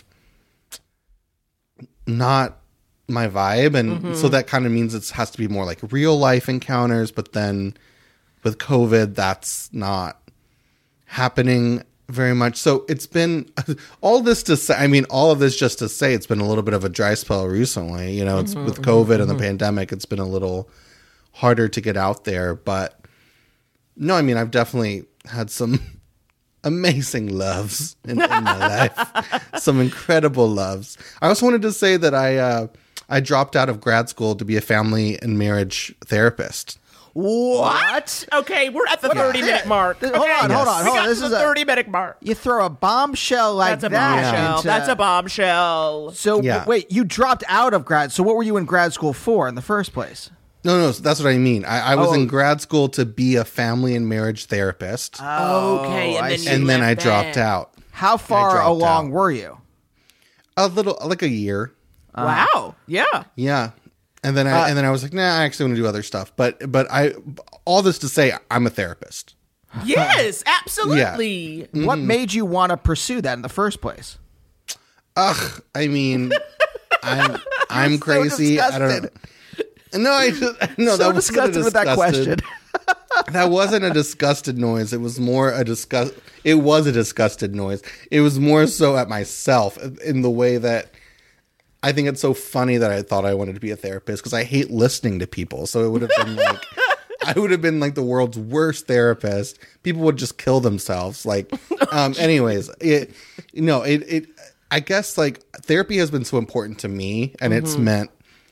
not my vibe. And mm-hmm. so that kind of means it has to be more like real life encounters. But then with COVID, that's not happening very much. So it's been all this to say, I mean, all of this just to say it's been a little bit of a dry spell recently. You know, it's mm-hmm, with COVID mm-hmm. and the pandemic, it's been a little harder to get out there. But no, I mean, I've definitely had some amazing loves in, in my life. Some incredible loves. I also wanted to say that I, uh, I dropped out of grad school to be a family and marriage therapist. What? Okay, we're at the thirty-minute mark. Hold okay. on, hold on, hold on. This is a thirty-minute mark. You throw a bombshell like That's a that. bombshell. Into... That's a bombshell. So, yeah. wait, you dropped out of grad. So what were you in grad school for in the first place? No, no, that's what I mean. I, I was oh. in grad school to be a family and marriage therapist. Oh, okay, and I then, see. you and then I left dropped that. out. How far along out. were you? A little, like a year. Uh, wow. Yeah. Yeah. And then I Uh, and then I was like, nah, I actually want to do other stuff. But but I all this to say, I'm a therapist. Yes, absolutely. Yeah. Mm-hmm. What made you want to pursue that in the first place? Ugh, I mean, I'm I'm so crazy. I don't know. No, I just, no, so that wasn't a disgusted with that question. That wasn't a disgusted noise. It was more a disgust. It was a disgusted noise. It was more so at myself in the way that I think it's so funny that I thought I wanted to be a therapist because I hate listening to people. So it would have been like, I would have been like the world's worst therapist. People would just kill themselves. Like, um, anyways, it, you know, it, it, I guess like therapy has been so important to me and mm-hmm. it's meant,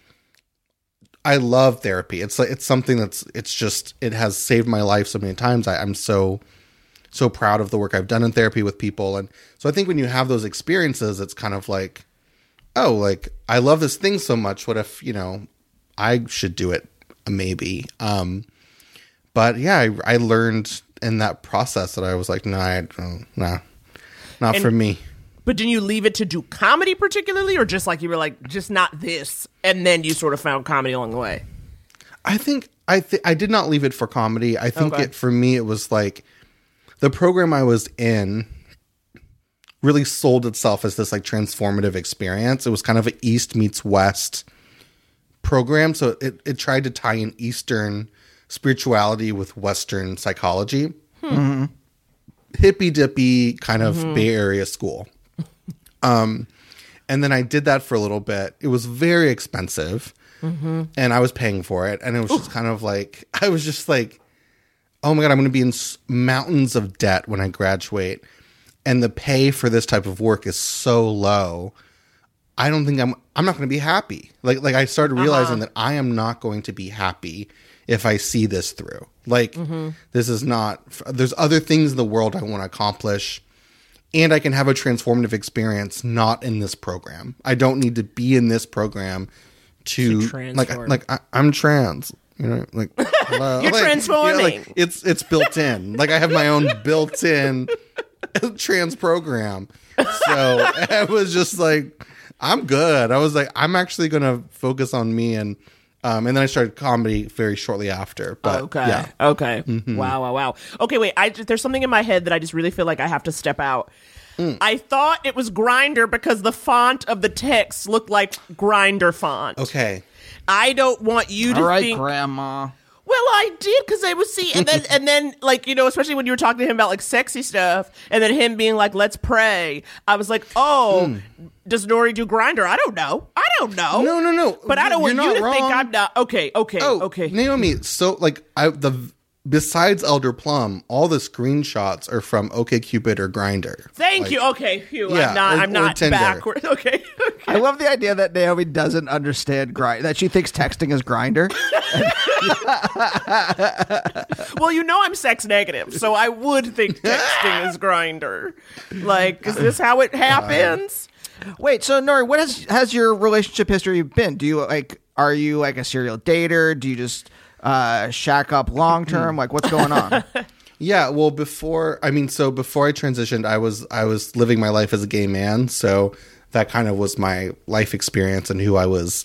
I love therapy. It's like, it's something that's, it's just, it has saved my life so many times. I, I'm so, so proud of the work I've done in therapy with people. And so I think when you have those experiences, it's kind of like, oh, like, I love this thing so much. What if, you know, I should do it? Maybe. Um, but yeah, I, I learned in that process that I was like, no, I don't, nah, not and, for me. But didn't you leave it to do comedy particularly, or just like you were like, just not this, and then you sort of found comedy along the way? I think I th- I did not leave it for comedy. I think okay. it for me, it was like the program I was in really sold itself as this like transformative experience. It was kind of an East meets West program. So it, it tried to tie in Eastern spirituality with Western psychology. Hmm. Hippy dippy kind of Mm-hmm. Bay Area school. Um, and then I did that for a little bit. It was very expensive Mm-hmm. and I was paying for it. And it was just kind of like, I was just like, oh my God, I'm going to be in s- mountains of debt when I graduate. And the pay for this type of work is so low. I don't think I'm, I'm not going to be happy. Like, like I started realizing Uh-huh. that I am not going to be happy if I see this through. Like, Mm-hmm. this is not, there's other things in the world I want to accomplish. And I can have a transformative experience not in this program. I don't need to be in this program to, To like, transform. like I, I'm trans. You know, like hello. You're Like, transforming. like, it's it's built in. Like I have my own built-in trans program. So I was just like, I'm good. I was like, I'm actually gonna focus on me, and um, and then I started comedy very shortly after. But okay. yeah, Okay. Mm-hmm. Wow. Wow. Wow. Okay. Wait. I there's something in my head that I just really feel like I have to step out. Mm. I thought it was Grindr because the font of the text looked like Grindr font. okay. I don't want you to All right, think. Grandma. Well, I did because I was see, and then and then like you know, especially when you were talking to him about like sexy stuff, and then him being like, "Let's pray." I was like, "Oh, does Nori do Grindr?" I don't know. I don't know. No, no, no. But I don't You're want you not to wrong. think I'm not. Okay. Okay. Oh, okay. Naomi. So like I the besides Elder Plum, all the screenshots are from OkCupid or Grindr. Thank Like, you. Okay. Phew, yeah, I'm not. or- I'm or not Tinder. backward. Okay. I love the idea that Naomi doesn't understand grind. That she thinks texting is Grindr. Well, you know I'm sex negative, so I would think texting is Grindr. Like, is this how it happens? Wait, so Nori, what has has your relationship history been? Do you like? Are you like a serial dater? Do you just uh, shack up long term? Like, what's going on? Yeah, well, before I mean, so before I transitioned, I was I was living my life as a gay man, so that kind of was my life experience and who I was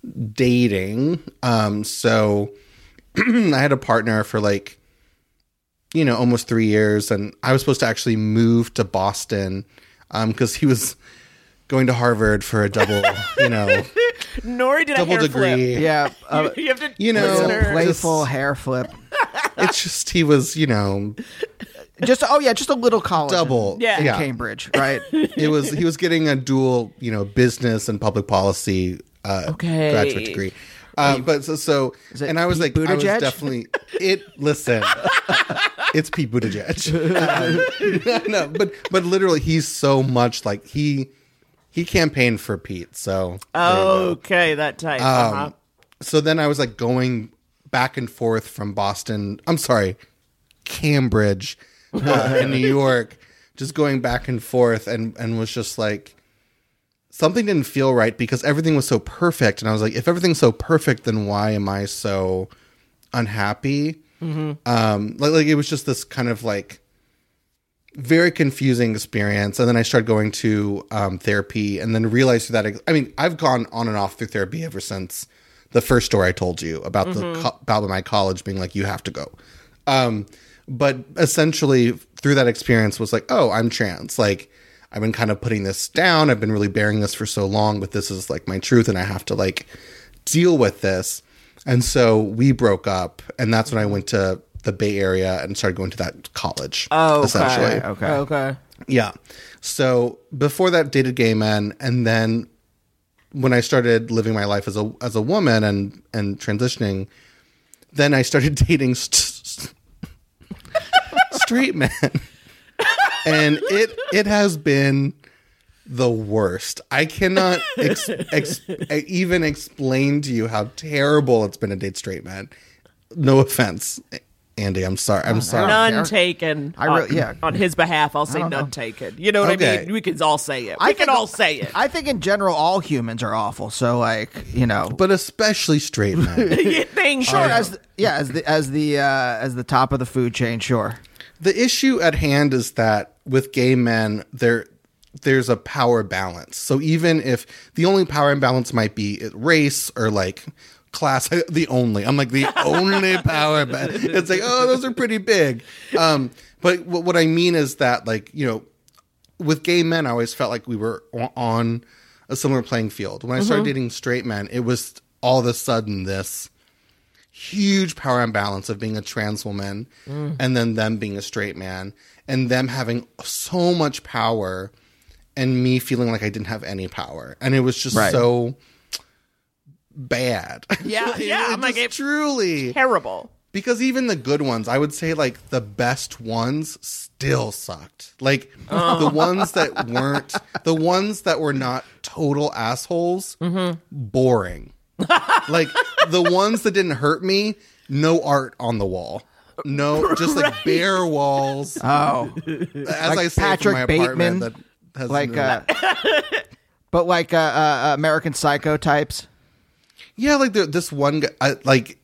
dating. Um, so I had a partner for like, you know, almost three years. And I was supposed to actually move to Boston because um, he was going to Harvard for a double, you know, Nori did double a hair degree. flip. Yeah, uh, you, you have to, You know, it's a playful just- hair flip. It's just, he was, you know, Just oh yeah, just a little college. double. Yeah. in yeah. Cambridge, right? It was, he was getting a dual, you know, business and public policy uh, Okay. graduate degree. Um, but so, so it and I was Pete like, I was Buttigieg? definitely it. Listen, it's Pete Buttigieg. Um, no, but but literally, he's so much like he he campaigned for Pete. So there you go. Okay, that type. Um, uh-huh. So then I was like going back and forth from Boston. I'm sorry, Cambridge, uh, in New York, just going back and forth, and and was just like. Something didn't feel right because everything was so perfect. And I was like, if everything's so perfect, then why am I so unhappy? Mm-hmm. Um, like, like it was just this kind of like very confusing experience. And then I started going to um, therapy and then realized that, I mean, I've gone on and off through therapy ever since the first story I told you about mm-hmm. the co- about my college being like, you have to go. Um, but essentially through that experience was like, oh, I'm trans. Like, I've been kind of putting this down. I've been really bearing this for so long, but this is like my truth and I have to like deal with this. And so we broke up and that's when I went to the Bay Area and started going to that college. Oh, okay. Essentially. Okay. Okay. Yeah. So before that dated gay men. And then when I started living my life as a, as a woman and, and transitioning, then I started dating st- straight men. And it it has been the worst. I cannot ex- ex- even explain to you how terrible it's been to date straight men. No offense, Andy. I'm sorry. I'm sorry. None care. taken. I re- on, yeah. on his behalf, I'll say don't none know. taken. You know what I Okay. mean? We can all say it. I We can think- all say it. I think in general, all humans are awful. So like you know, But especially straight men. You think- sure as the, yeah as the as the uh, as the top of the food chain, sure. The issue at hand is that with gay men, there there's a power balance. So even if the only power imbalance might be race or like class, the only I'm like the only power. Ba- it's like, oh, those are pretty big. Um, but what, what I mean is that like you know, with gay men, I always felt like we were on a similar playing field. When I started dating straight men, it was all of a sudden this huge power imbalance of being a trans woman mm. and then them being a straight man and them having so much power and me feeling like I didn't have any power. And it was just Right. so bad. Yeah, yeah, It I'm like, just it- truly. Terrible. Because even the good ones, I would say like the best ones still sucked. Like the ones that weren't, the ones that were not total assholes, boring. Like the ones that didn't hurt me, no art on the wall. No, just like bare walls. Oh, As like I say Patrick from my Bateman, apartment that has like no- uh, but like uh, uh, American Psycho types. yeah, like the, this one guy, I, like,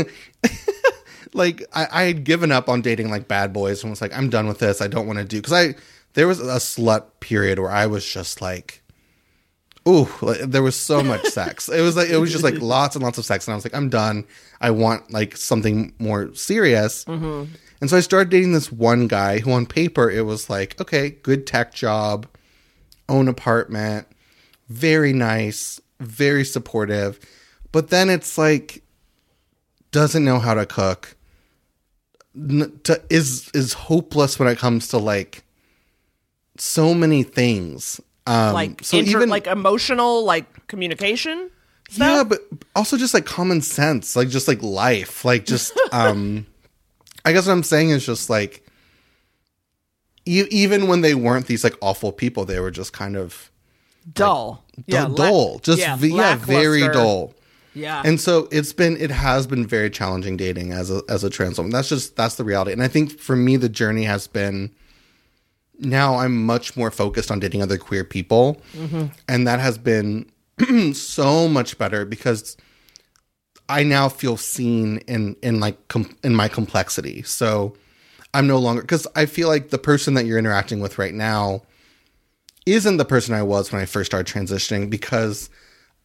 like I, I had given up on dating like bad boys and was like, I'm done with this. I don't want to do because I there was a slut period where I was just like. Ooh, like, there was so much sex. It was like it was just like lots and lots of sex, and I was like, I'm done. I want like something more serious. Mm-hmm. And so I started dating this one guy who, on paper, it was like, okay, good tech job, own apartment, very nice, very supportive. But then it's like doesn't know how to cook. N- to, is is hopeless when it comes to like so many things. Um, Like, so inter- even like emotional, like communication. yeah, stuff? but also just like common sense, like just like life, like just um, I guess what I'm saying is just like e- even when they weren't these like awful people, they were just kind of Dull. du- Yeah, la- dull, just yeah, v- yeah, very lackluster. dull. Yeah. And so it's been, it has been very challenging dating as a as a trans woman. That's just that's the reality. And I think for me, the journey has been. Now I'm much more focused on dating other queer people, mm-hmm. and that has been so much better because I now feel seen in in like com- in my complexity. So I'm no longer because I feel like the person that you're interacting with right now isn't the person I was when I first started transitioning because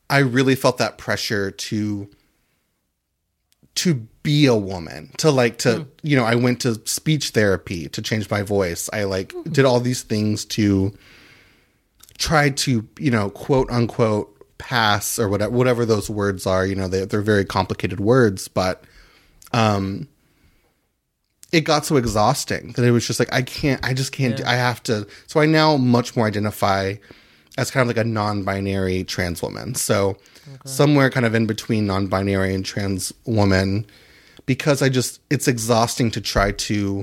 I really felt that pressure to to be a woman, to like to mm. you know, I went to speech therapy to change my voice. I like mm. did all these things to try to, you know, quote unquote pass or whatever whatever those words are. You know, they they're very complicated words, but um it got so exhausting that it was just like, I can't, I just can't, yeah. do, I have to. So I now much more identify as kind of like a non-binary trans woman. So okay. somewhere kind of in between non-binary and trans woman, because I just, it's exhausting to try to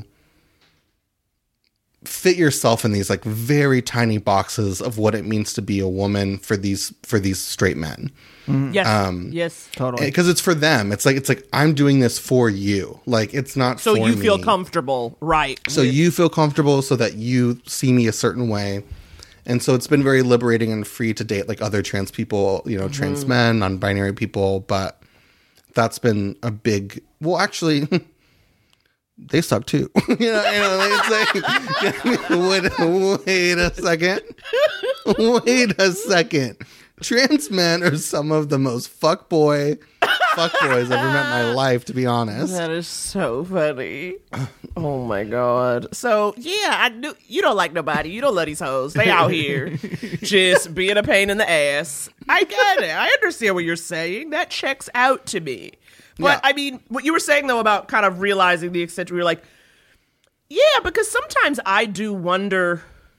fit yourself in these like very tiny boxes of what it means to be a woman for these, for these straight men. Mm. Yes. Um, yes, totally. Because it's for them. It's like, it's like, I'm doing this for you. Like, it's not so for you me. feel comfortable, right? So with- you feel comfortable so that you see me a certain way. And so it's been very liberating and free to date like other trans people, you know, mm-hmm. trans men, non-binary people. But that's been a big, well, actually, they suck too. you know, you know like it's like, wait, wait a second. Wait a second. Trans men are some of the most fuckboy fuckboys I've ever met in my life, to be honest. That is so funny. Oh my god. So yeah, I knew you don't like nobody. You don't love these hoes. They out here just being a pain in the ass. I get it. I understand what you're saying. That checks out to me. But yeah. I mean, what you were saying though about kind of realizing the extent where you're like, yeah, because sometimes I do wonder,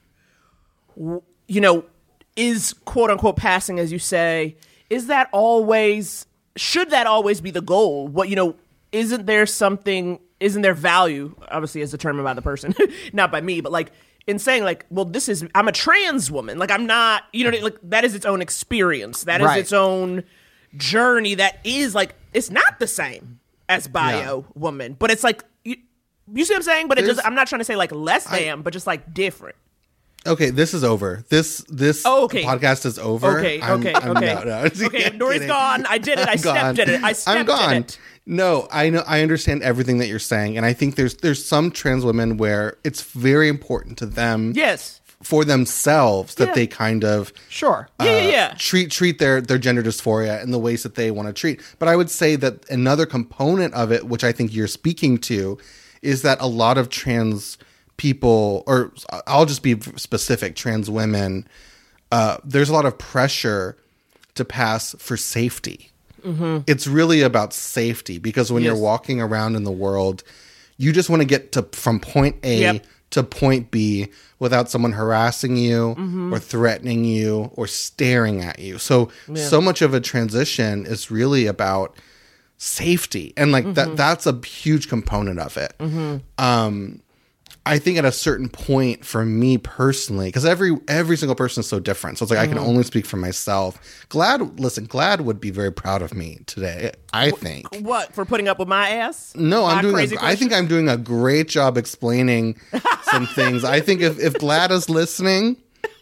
you know, is quote unquote passing, as you say, is that always, should that always be the goal? What, you know, isn't there something, isn't there value, obviously as determined by the person, not by me, but like in saying like, well, this is, I'm a trans woman. Like I'm not, you know, like that is its own experience. That is right. its own journey. That is like, it's not the same as bio yeah. woman, but it's like, you, you see what I'm saying? But it just, I'm not trying to say like less than, I, but just like different. Okay, this is over. This this oh, okay. podcast is over. Okay, I'm, okay, I'm, okay. No, no, okay, Nori's gone. I did it. I I'm stepped gone. in it. I stepped I'm gone. in it. No, I know. I understand everything that you're saying, and I think there's there's some trans women where it's very important to them. Yes. For themselves that yeah. they kind of sure uh, yeah, yeah, yeah. treat treat their their gender dysphoria in the ways that they want to treat. But I would say that another component of it, which I think you're speaking to, is that a lot of trans people, or I'll just be specific, trans women, uh, there's a lot of pressure to pass for safety. Mm-hmm. It's really about safety because when yes. you're walking around in the world, you just want to get to from point A yep. to point B without someone harassing you mm-hmm. or threatening you or staring at you. So, yeah. so much of a transition is really about safety. And like mm-hmm. that, that's a huge component of it. Mm-hmm. Um, I think at a certain point for me personally, because every every single person is so different. So it's like mm-hmm. I can only speak for myself. Glad, listen, Glad would be very proud of me today, I think. What, for putting up with my ass? No, my I'm doing a, I think I'm doing a great job explaining some things. I think if, if Glad is listening,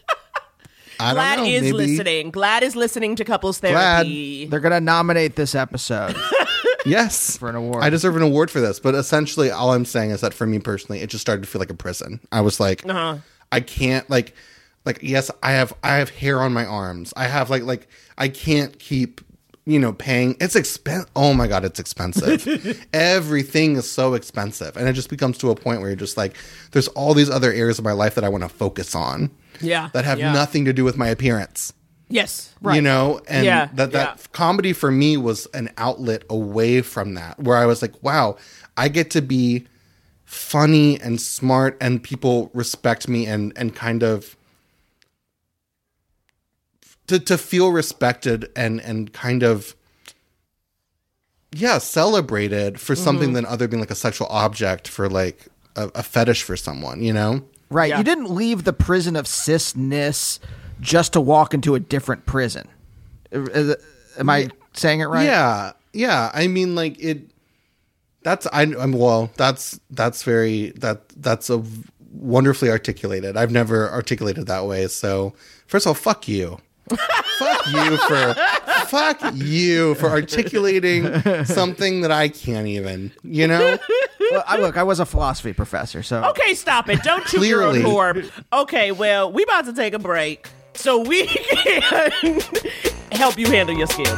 I Glad don't know. is maybe. listening. Glad is listening to couples therapy. Glad. They're going to nominate this episode. Yes. For an award. I deserve an award for this. But essentially, all I'm saying is that for me personally, it just started to feel like a prison. I was like, uh-huh. I can't, like, like, yes, I have, I have hair on my arms. I have, like, like, I can't keep, you know, paying. It's expensive. Oh my God, it's expensive. Everything is so expensive. And it just becomes to a point where you're just like, there's all these other areas of my life that I want to focus on. Yeah. That have yeah. nothing to do with my appearance. Yes, right. You know, and yeah, that, that yeah. comedy for me was an outlet away from that, where I was like, wow, I get to be funny and smart and people respect me and, and kind of to, to feel respected and, and kind of, yeah, celebrated for something mm-hmm. than other being like a sexual object for like a, a fetish for someone, you know? Right. Yeah. You didn't leave the prison of cisness just to walk into a different prison. Am I saying it right? Yeah. Yeah. I mean, like it, that's, I, I'm, well, that's, that's very, that, that's a wonderfully articulated. I've never articulated that way. So first of all, fuck you. fuck you for, fuck you for articulating something that I can't even, you know? Well, I, look, I was a philosophy professor, so. Okay, stop it. Don't toot your own horn. Okay, well, we about to take a break. So we can help you handle your skin.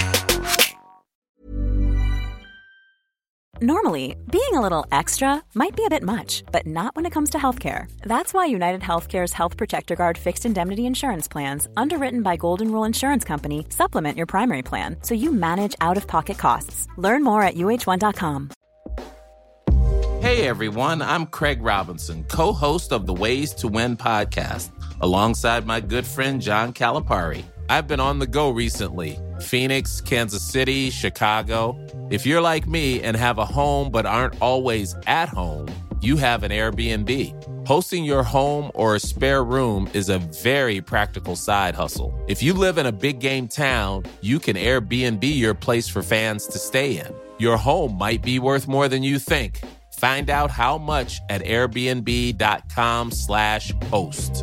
Normally, being a little extra might be a bit much, but not when it comes to healthcare. That's why United Healthcare's Health Protector Guard fixed indemnity insurance plans, underwritten by Golden Rule Insurance Company, supplement your primary plan so you manage out-of-pocket costs. Learn more at U H one dot com. Hey everyone, I'm Craig Robinson, co-host of the Ways to Win podcast, alongside my good friend John Calipari. I've been on the go recently. Phoenix, Kansas City, Chicago. If you're like me and have a home but aren't always at home, you have an Airbnb. Hosting your home or a spare room is a very practical side hustle. If you live in a big game town, you can Airbnb your place for fans to stay in. Your home might be worth more than you think. Find out how much at airbnb.com slash host.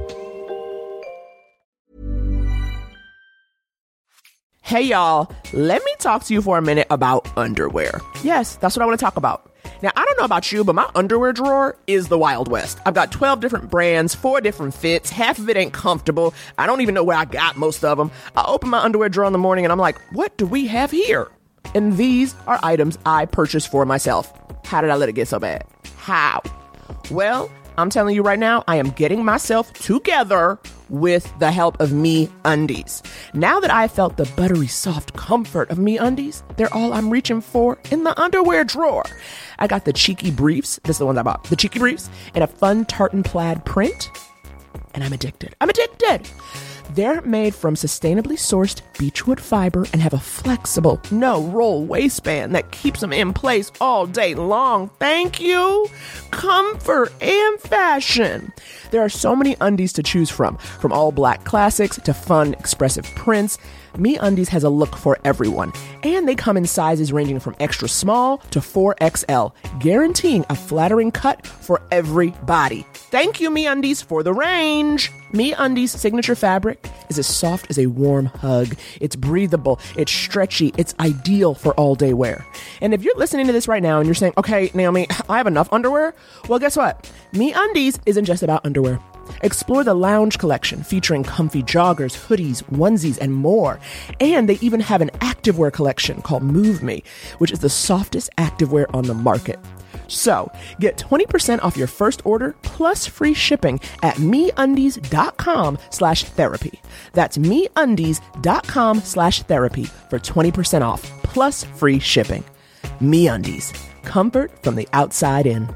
Hey y'all, let me talk to you for a minute about underwear. Yes, that's what I want to talk about. Now, I don't know about you, but my underwear drawer is the Wild West. I've got twelve different brands, four different fits. Half of it ain't comfortable. I don't even know where I got most of them. I open my underwear drawer in the morning and I'm like, what do we have here? And these are items I purchased for myself. How did I let it get so bad? How? Well, I'm telling you right now, I am getting myself together with the help of MeUndies. Now that I felt the buttery soft comfort of MeUndies, they're all I'm reaching for in the underwear drawer. I got the cheeky briefs. This is the ones I bought. The cheeky briefs in a fun tartan plaid print. And I'm addicted. I'm addicted. They're made from sustainably sourced beechwood fiber and have a flexible, no-roll waistband that keeps them in place all day long. Thank you. Comfort and fashion. There are so many undies to choose from, from all black classics to fun, expressive prints. MeUndies has a look for everyone, and they come in sizes ranging from extra small to four X L, guaranteeing a flattering cut for every body. Thank you, MeUndies, for the range. MeUndies' signature fabric is as soft as a warm hug. It's breathable, it's stretchy, it's ideal for all-day wear. And if you're listening to this right now and you're saying, okay, Naomi, I have enough underwear, well, guess what? MeUndies isn't just about underwear. Explore the Lounge collection featuring comfy joggers, hoodies, onesies, and more. And they even have an activewear collection called Move Me, which is the softest activewear on the market. So, get twenty percent off your first order plus free shipping at MeUndies.com slash therapy. That's MeUndies.com slash therapy for twenty percent off plus free shipping. MeUndies. Comfort from the outside in.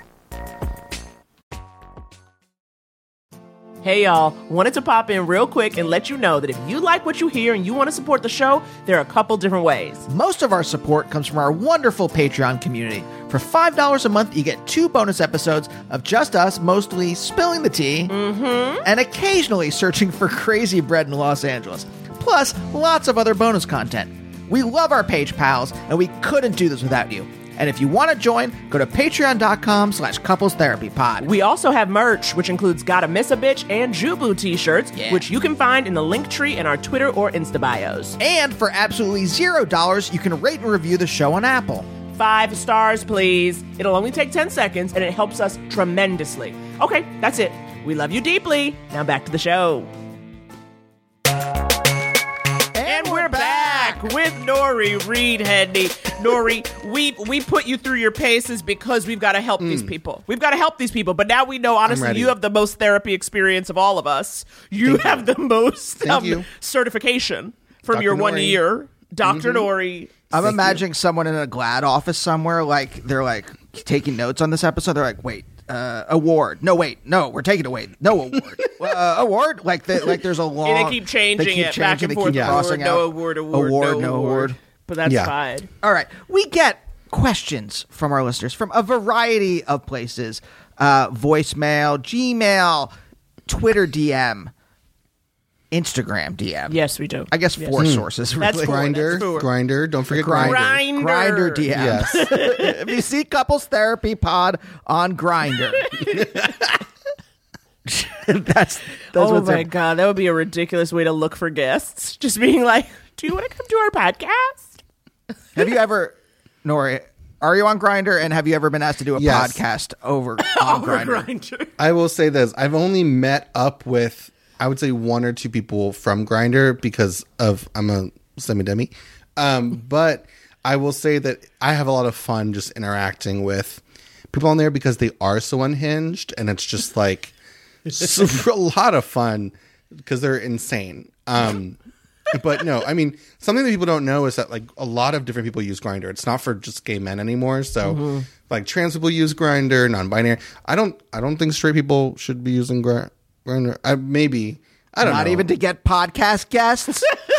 Hey y'all, wanted to pop in real quick and let you know that if you like what you hear and you want to support the show, there are a couple different ways. Most of our support comes from our wonderful Patreon community. For five dollars a month, you get two bonus episodes of just us, mostly spilling the tea, mm-hmm. and occasionally searching for crazy bread in Los Angeles. Plus, lots of other bonus content. We love our page pals, and we couldn't do this without you. And if you want to join, go to patreon.com slash couples therapy pod. We also have merch, which includes Gotta Miss a Bitch and Jubu t-shirts, yeah. which you can find in the link tree in our Twitter or Insta bios. And for absolutely zero dollars, you can rate and review the show on Apple. Five stars, please. It'll only take ten seconds, and it helps us tremendously. Okay, that's it. We love you deeply. Now back to the show. And we're back with Nori Reed Hedney. Nori, we we put you through your paces because we've got to help mm. these people. We've got to help these people. But now we know, honestly, you have the most therapy experience of all of us. You Thank have you. the most um, certification from Doctor your Nori. one year. Doctor Mm-hmm. Nori. I'm Thank imagining you. someone in a GLAAD office somewhere, like, they're, like, taking notes on this episode. They're like, wait, uh, award. No, wait. No, we're taking it away. No award. uh, award? Like, the, like there's a long... And they keep changing they keep it changing, back and they forth. Keep crossing no out. award, award, award, no, no award. award. But that's yeah. fine. All right. We get questions from our listeners from a variety of places. Uh, voicemail, Gmail, Twitter D M, Instagram D M. Yes, we do. I guess yes. four mm. sources. That's really. four. Grinder, That's Grinder. Don't forget Grinder. Grinder. Grinder D M. Yes. If you see Couples Therapy Pod on Grinder. that's, that's oh what's my in. God, that would be a ridiculous way to look for guests. Just being like, do you want to come to our podcast? Have you ever, Nori, are you on Grinder, and have you ever been asked to do a yes. podcast over on Over Grinder? Grindr. I will say this. I've only met up with I would say one or two people from Grindr because of I'm a semi-demi. Um, but I will say that I have a lot of fun just interacting with people on there because they are so unhinged, and it's just like super, a lot of fun because they're insane. Um, but no, I mean, something that people don't know is that like a lot of different people use Grindr. It's not for just gay men anymore. So mm-hmm. like trans people use Grindr, non-binary. I don't. I don't think straight people should be using Grindr. I maybe. I don't Not know. even to get podcast guests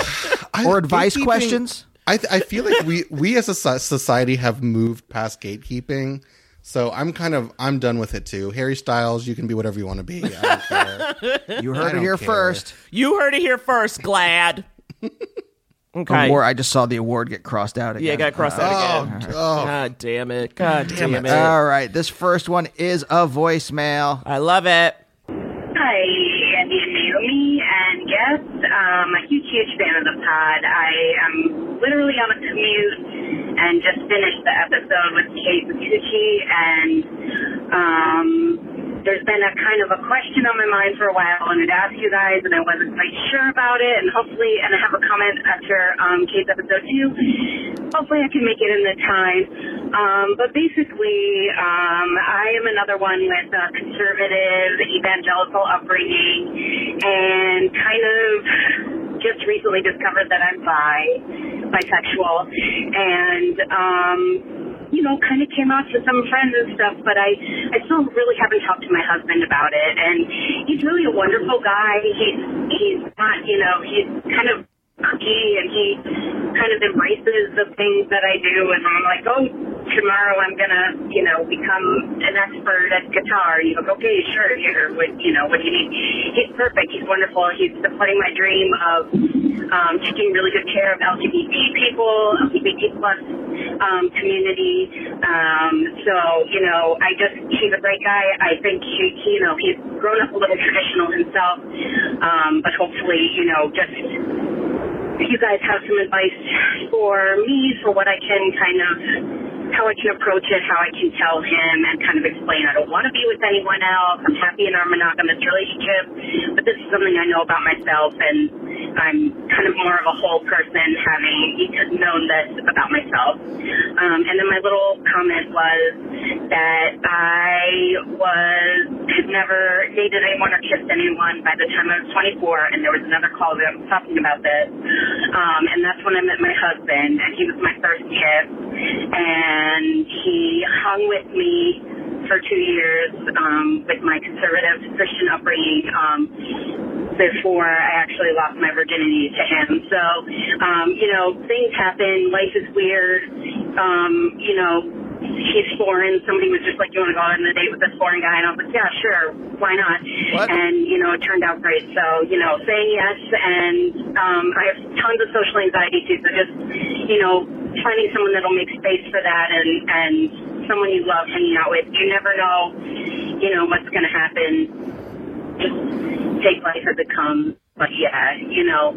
or advice questions. I th- I feel like we we as a society have moved past gatekeeping, so I'm kind of I'm done with it too. Harry Styles, you can be whatever you want to be. I don't care. You heard it here care. first. You heard it here first. Glad. Okay. Award, I just saw the award get crossed out again. Yeah, it got crossed out Oh, again. oh. God damn it. God damn, Damn it. it. All right, this first one is a voicemail. I love it. Hi, Andy and Naomi and guests. Um, a huge, huge fan of the pod. I am literally on a commute and just finished the episode with Kate Micucci, and um, there's been a kind of a question on my mind for a while. I wanted to ask you guys, and I wasn't quite sure about it, and hopefully, and I have a comment after um, Kate's episode too. Hopefully I can make it in the time. Um, but basically, um, I am another one with a conservative evangelical upbringing and kind of just recently discovered that I'm bi, bisexual, and, um, you know, kind of came out to some friends and stuff, but I, I still really haven't talked to my husband about it, and he's really a wonderful guy. He's, he's not, you know, he's kind of quirky, and he kind of embraces the things that I do, and I'm like, oh, tomorrow I'm gonna, you know, become an expert at guitar. He's like, okay, sure, here, what, you know, what do you need? He's perfect. He's wonderful. He's supporting my dream of um, taking really good care of L G B T people, L G B T plus um, community. Um, so, you know, I just, he's a great guy. I think he, you know, he's grown up a little traditional himself, um, but hopefully, you know, just if you guys have some advice for me for what I can kind of, how I can approach it, how I can tell him and kind of explain I don't want to be with anyone else. I'm happy in our monogamous relationship, but this is something I know about myself, and I'm kind of more of a whole person having known this about myself. Um, and then my little comment was that I was had never dated anyone or kissed anyone by the time I was twenty-four, and there was another call that was talking about this. Um, and that's when I met my husband, and he was my first kiss, and he hung with me for two years um, with my conservative Christian upbringing um, before I actually lost my virginity to him. So, um, you know, things happen. Life is weird. Um, you know, he's foreign. Somebody was just like, you want to go on a date with this foreign guy? And I was like, yeah, sure. Why not? What? And, you know, it turned out great. So, you know, saying yes. And um, I have tons of social anxiety, too. So just, you know, finding someone that'll make space for that, and, and someone you love hanging out with. You never know, you know, what's going to happen. Just take life as it comes. But, yeah, you know,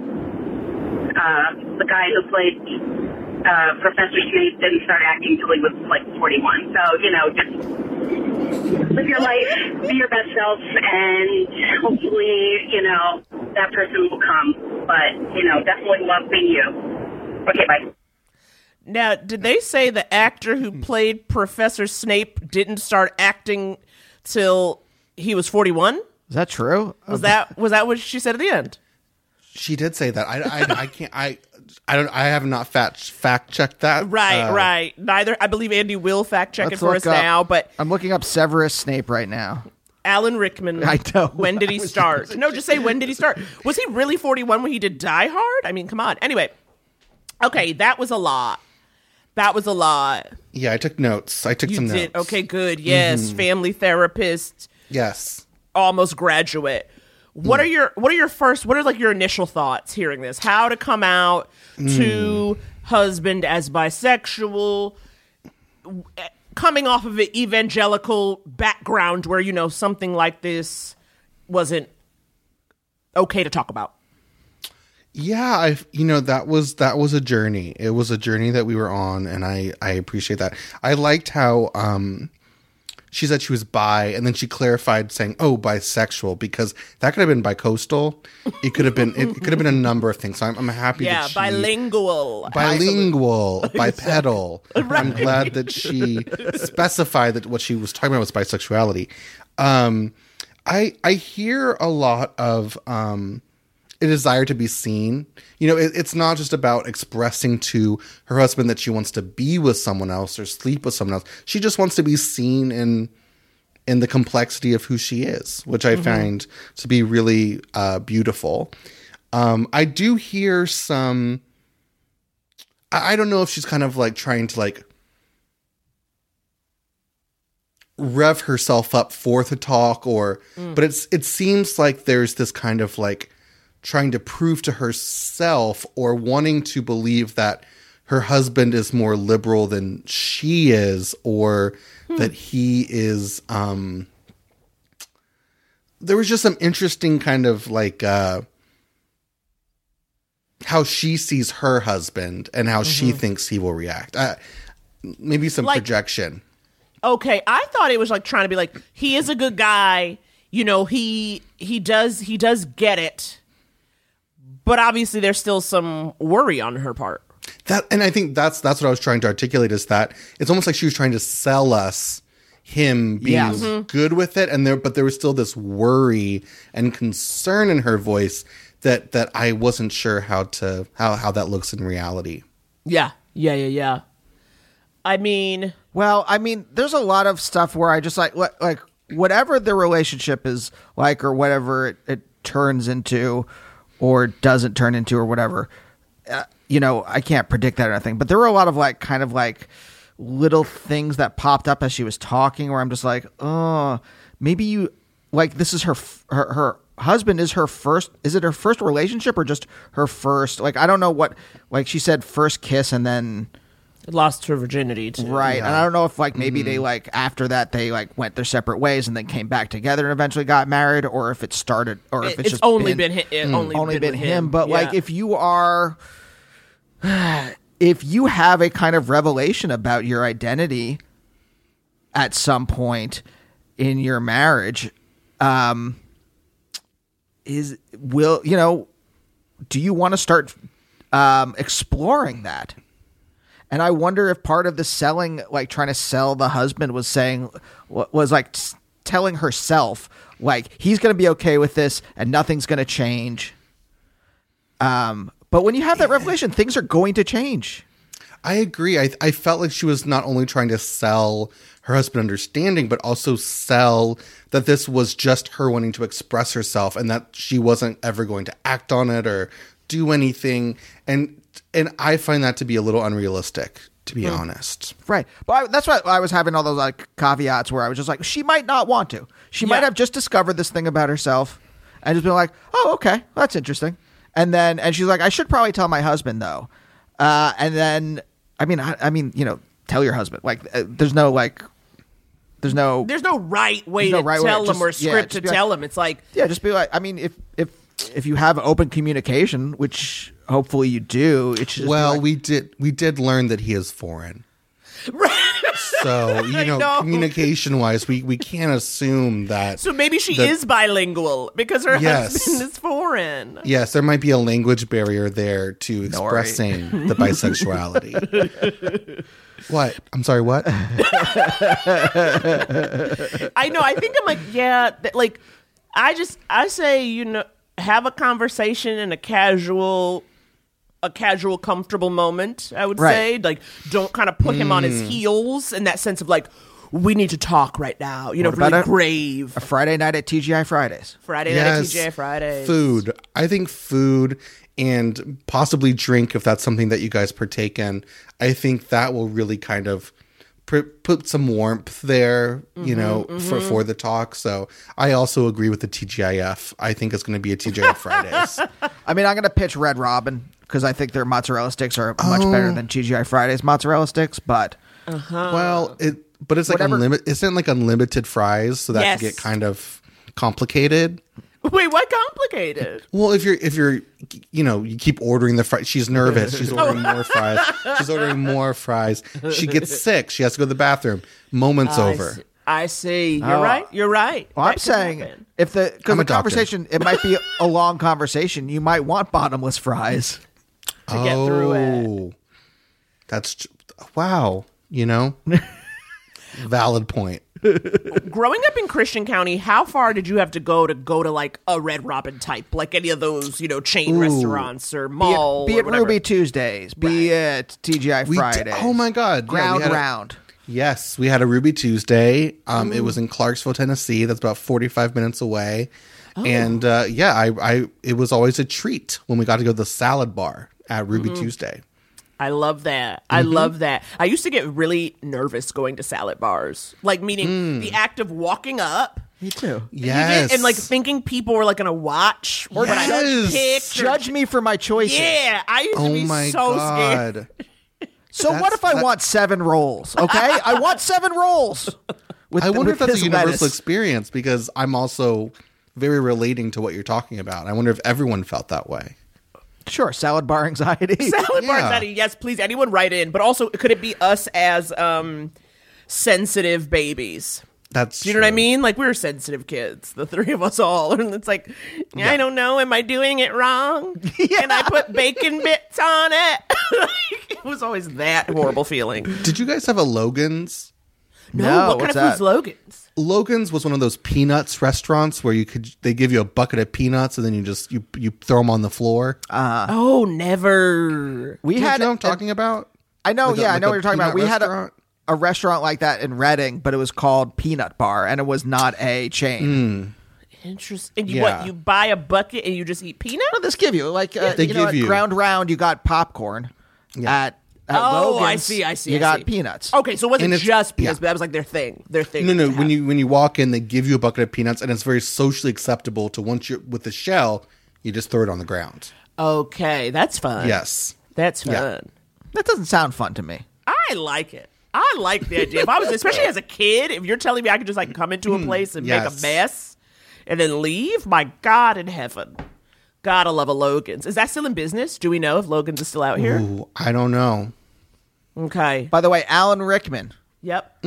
uh, the guy who played uh, Professor Snape didn't start acting till he was, like, forty-one. So, you know, just live your life, be your best self, and hopefully, you know, that person will come. But, you know, definitely love being you. Okay, bye. Now, did they say the actor who played Professor Snape didn't start acting till he was forty-one? Is that true? Was that was that what she said at the end? She did say that. I, I, I can't. I, I don't. I have not fact fact checked that. Right, Uh, right. Neither. I believe Andy will fact check it Let's for us look up- now. But I'm looking up Severus Snape right now. Alan Rickman. I know. When did he I was- start? No, just say when did he start? Was he really forty-one when he did Die Hard? I mean, come on. Anyway, okay, that was a lot. That was a lot. Yeah, I took notes. I took You some did. notes. Okay, good. Yes, Mhm. family therapist. Yes. Almost graduate. What are your What are your first? What are like your initial thoughts hearing this? How to come out to husband as bisexual, w- coming off of an evangelical background where you know something like this wasn't okay to talk about. Yeah, I you know that was that was a journey. It was a journey that we were on, and I I appreciate that. I liked how um she said she was bi, and then she clarified saying, "Oh, bisexual," because that could have been bicoastal. It could have been. It, it could have been a number of things. So I'm, I'm happy. Yeah, that she, bilingual. bilingual, bipedal. I'm glad that she specified that what she was talking about was bisexuality. Um, I I hear a lot of um, a desire to be seen. You know, it, it's not just about expressing to her husband that she wants to be with someone else or sleep with someone else. She just wants to be seen in in the complexity of who she is, which I mm-hmm. find to be really uh, beautiful. Um, I do hear some. I, I don't know if she's kind of like trying to like rev herself up for the talk, or mm. but it's it seems like there's this kind of like trying to prove to herself or wanting to believe that her husband is more liberal than she is, or hmm. that he is um there was just some interesting kind of like uh how she sees her husband and how mm-hmm. she thinks he will react. Uh, maybe some like, projection. Okay, I thought it was like trying to be like, he is a good guy, you know, he he does he does get it. But obviously there's still some worry on her part. That and I think that's that's what I was trying to articulate, is that it's almost like she was trying to sell us him being Yeah. mm-hmm. good with it, and there but there was still this worry and concern in her voice that that I wasn't sure how to how how that looks in reality. Yeah. Yeah, yeah, yeah. I mean, Well, I mean, there's a lot of stuff where I just like what- like whatever the relationship is like, or whatever it, it turns into, or doesn't turn into, or whatever. Uh, you know, I can't predict that or anything. But there were a lot of like kind of like little things that popped up as she was talking, where I'm just like, oh, maybe you like this is her f- her her husband is her first. Is it her first relationship or just her first? Like, I don't know what. Like she said, first kiss, and then. Lost her virginity too. Right. Yeah. And I don't know if like maybe Mm-hmm. they like after that they like went their separate ways and then came back together and eventually got married, or if it started, or if It- it's, it's just only been, been hi- it Mm. only, only been, been with him. But Yeah. like if you are if you have a kind of revelation about your identity at some point in your marriage, um is will you know do you want to start um exploring that? And I wonder if part of the selling, like trying to sell the husband, was saying, was like t- telling herself, like, he's going to be okay with this and nothing's going to change. Um, but when you have that revelation, things are going to change. I agree. I I felt like she was not only trying to sell her husband understanding, but also sell that this was just her wanting to express herself, and that she wasn't ever going to act on it or do anything. And and I find that to be a little unrealistic, to be mm. honest. Right. But I, that's why I was having all those like caveats where I was just like, she might not want to. She Yeah. might have just discovered this thing about herself and just been like, oh, okay, that's interesting. And then, and she's like, I should probably tell my husband though. Uh, and then, I mean, I, I mean, you know, tell your husband. Like, uh, there's no like, there's no, There's no right way no to right way. tell Just- him or yeah, script just to be like- tell him. It's like, yeah, just be like, I mean, if if if you have open communication, which hopefully you do, it should just Well, be like, we did we did learn that he is foreign. So, you I know, know. communication wise, we, we can't assume that. so maybe she that- is bilingual because her Yes. husband is foreign. Yes, there might be a language barrier there to expressing the bisexuality. What? I'm sorry, what? I know. I think I'm like, yeah, th- like, I just, I say, you know, have a conversation in a casual, a casual, comfortable moment, I would Right. say. Like, don't kind of put him on Mm. his heels in that sense of like, we need to talk right now, you know, What about really a- grave. a Friday night at T G I Fridays. Friday night at T J I Fridays. Food. I think food and possibly drink, if that's something that you guys partake in, I think that will really kind of pr- put some warmth there, you Mm-hmm, know, for, for the talk. So I also agree with the T G I F. I think it's going to be a T G I F Fridays. I mean, I'm going to pitch Red Robin because I think their mozzarella sticks are much better than T G I Fridays mozzarella sticks. But Well, it but it's like Whatever. unlimited. Isn't it like unlimited fries? So that Yes. could get kind of complicated. Wait, what complicated? Well, if you're if you're you know you keep ordering the fries, she's nervous. She's ordering more fries. She's ordering more fries. She gets sick. She has to go to the bathroom. Moment's I over. see. I see. You're Oh. right. You're right. Well, That I'm could saying happen. if the because I'm the a doctor. conversation it might be a long conversation. You might want bottomless fries. to get through it. Oh, that's tr- wow. You know, valid point. Growing up in Christian County, how far did you have to go to go to like a Red Robin type, like any of those, you know, chain Ooh. restaurants or Be mall? it, be or it whatever? Ruby Tuesdays, be it T G I We did- Fridays. oh my God. Yeah, we Ground had a- Round. Yes, we had a Ruby Tuesday. Um, it was in Clarksville, Tennessee. That's about forty-five minutes away. And uh, yeah, I, I it was always a treat when we got to go to the salad bar at Ruby Tuesday. I love that. I Mm-hmm. love that. I used to get really nervous going to salad bars, like meaning the act of walking up. Me too. Yes, And like thinking people were like going to watch or Yes. judge picks or- Judge me for my choices. Yeah, I used to oh be my so scared. God. So what That's- if I that- want seven rolls? Okay, I want seven rolls. With, I wonder if with that's a his universal lettuce. experience because I'm also very relating to what you're talking about. I wonder if everyone felt that way. Sure, salad bar anxiety. Salad bar Yeah. anxiety. Yes, please. Anyone write in. But also, could it be us as um, sensitive babies? That's Do you know what I true. mean? Like, we're sensitive kids, the three of us all. And it's like, I don't know. Am I doing it wrong? Can I put bacon bits on it? Like, it was always that horrible feeling. Did you guys have a Logan's? No, No, what what's kind of that? food's Logan's? Logan's was one of those peanuts restaurants where you could they give you a bucket of peanuts and then you just you you throw them on the floor. Oh, never. We Do you had know what I'm talking about? I know, Like a- yeah, I like know a what you're talking about. We peanut had a, restaurant? a restaurant like that in Reading, but it was called Peanut Bar, and it was not a chain. Interesting. And you, Yeah. what, you buy a bucket and you just eat peanut? What did this give you? Like, uh, They you know, give at you- Ground Round, you got popcorn. At, at Oh, Logan's, I see, I see, You I got see. peanuts. Okay, so it wasn't And it's- just peanuts, yeah. but that was like their thing. Their thing. No, no. to When have. you when you walk in, they give you a bucket of peanuts, and it's very socially acceptable to once you're with the shell, you just throw it on the ground. Okay, that's fun. Yes. That's fun. Yeah. That doesn't sound fun to me. I like it. I like the idea. If I was, especially as a kid, if you're telling me I could just like come into a place and make yes. a mess and then leave, my God in heaven. Gotta love a Logan's. Is that still in business? Do we know if Logan's is still out here? Ooh, I don't know. Okay. By the way, Alan Rickman, Yep.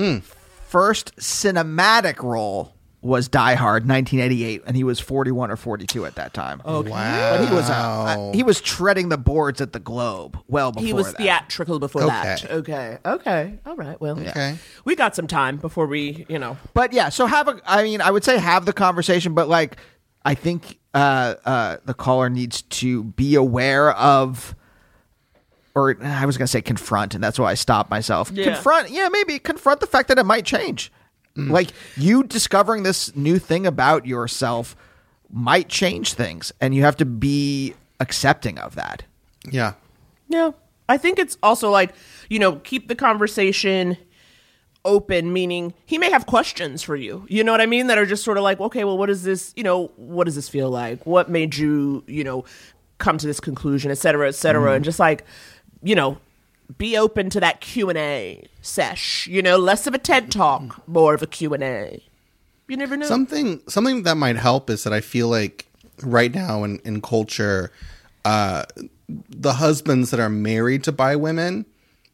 first cinematic role was Die Hard, nineteen eighty-eight, and he was forty-one or forty-two at that time. Wow. But he was uh, uh, he was treading the boards at the Globe well before He was that. theatrical before that. Okay. Okay. Okay. All right. Well, Okay. we got some time before we, you know. But yeah, so have a. I mean, I would say have the conversation, but like, I think uh, uh, the caller needs to be aware of, or I was gonna say confront, and that's why I stopped myself. Yeah. Confront, yeah, maybe confront the fact that it might change. Like you discovering this new thing about yourself might change things, and you have to be accepting of that. Yeah. Yeah. I think it's also like, you know, keep the conversation open, meaning he may have questions for you. You know what I mean? That are just sort of like, okay, well, what is this, you know, what does this feel like? What made you, you know, come to this conclusion, et cetera, et cetera. And just like, you know, be open to that Q and A sesh, you know, less of a TED Talk, more of a Q and A. You never know. Something something that might help is that I feel like right now in, in culture, uh, the husbands that are married to bi women,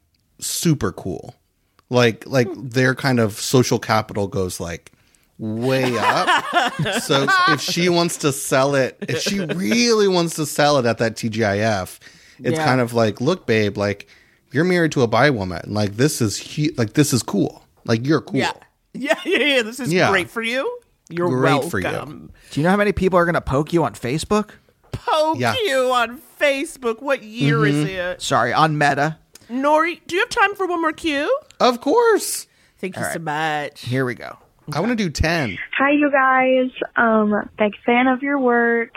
super cool. Like like their kind of social capital goes like way up. So if she wants to sell it, if she really wants to sell it at that T G I F, it's Yeah. kind of like, look, babe, like you're married to a bi woman. Like this is hu- like this is cool. Like you're cool. yeah. Yeah, yeah, yeah. This is Yeah. great for you. You're Great welcome. for you. Do you know how many people are going to poke you on Facebook? Poke Yeah. you on Facebook. What year is it? Sorry, on Meta. Nori, do you have time for one more cue? Of course. Thank you so much. Here we go. I want to do ten. Hi, you guys. Um, big fan of your work.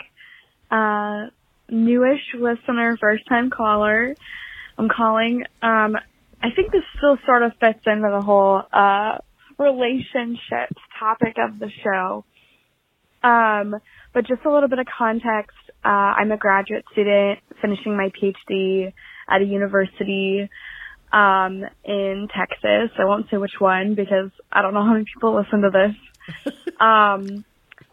Uh, newish listener, first time caller. I'm calling. Um, I think this still sort of fits into the whole uh, relationships topic of the show. Um, but just a little bit of context. Uh, I'm a graduate student finishing my PhD at a university um, in Texas. I won't say which one because I don't know how many people listen to this. um,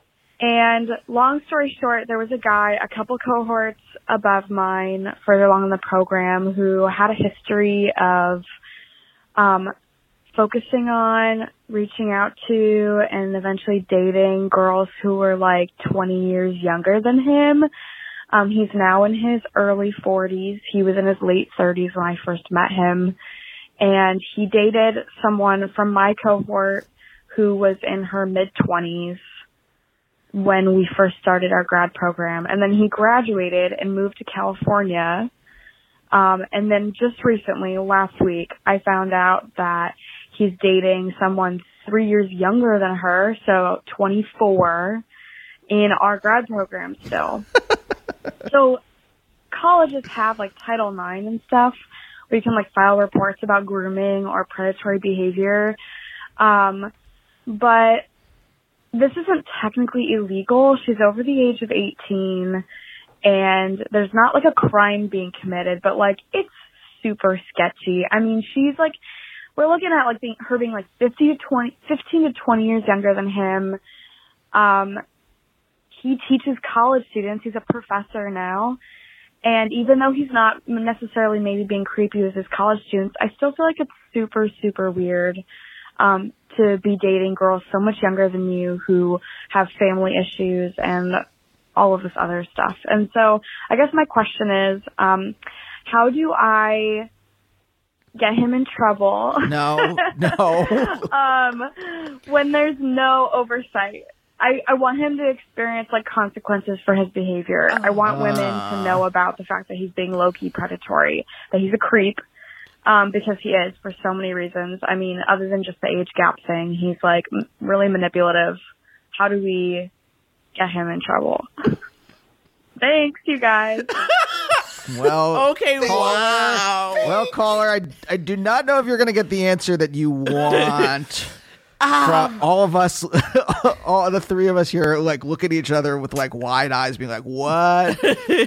and long story short, there was a guy a couple cohorts above mine further along in the program who had a history of um, focusing on reaching out to and eventually dating girls who were like twenty years younger than him. Um, he's now in his early forties. He was in his late thirties when I first met him. And he dated someone from my cohort who was in her mid-twenties when we first started our grad program. And then he graduated and moved to California. Um, and then just recently, last week, I found out that he's dating someone three years younger than her, so twenty-four, in our grad program still. So colleges have like Title nine and stuff where you can like file reports about grooming or predatory behavior. Um, but this isn't technically illegal. She's over the age of eighteen and there's not like a crime being committed, but like it's super sketchy. I mean, she's like, we're looking at like being, her being like fifty to twenty, fifteen to twenty years younger than him. Um, he teaches college students. He's a professor now. And even though he's not necessarily maybe being creepy with his college students, I still feel like it's super, super weird, um, to be dating girls so much younger than you who have family issues and all of this other stuff. And so I guess my question is, um, how do I get him in trouble? No, no. um, when there's no oversight. I, I want him to experience like consequences for his behavior. I want women to know about the fact that he's being low-key predatory, that he's a creep, um, because he is for so many reasons. I mean, other than just the age gap thing, he's like m- really manipulative. How do we get him in trouble? Thanks, you guys. Well, okay, caller, wow. Well, caller, I, I do not know if you're going to get the answer that you want. Um, From all of us, all the three of us here, like look at each other with like wide eyes, being like, "What?"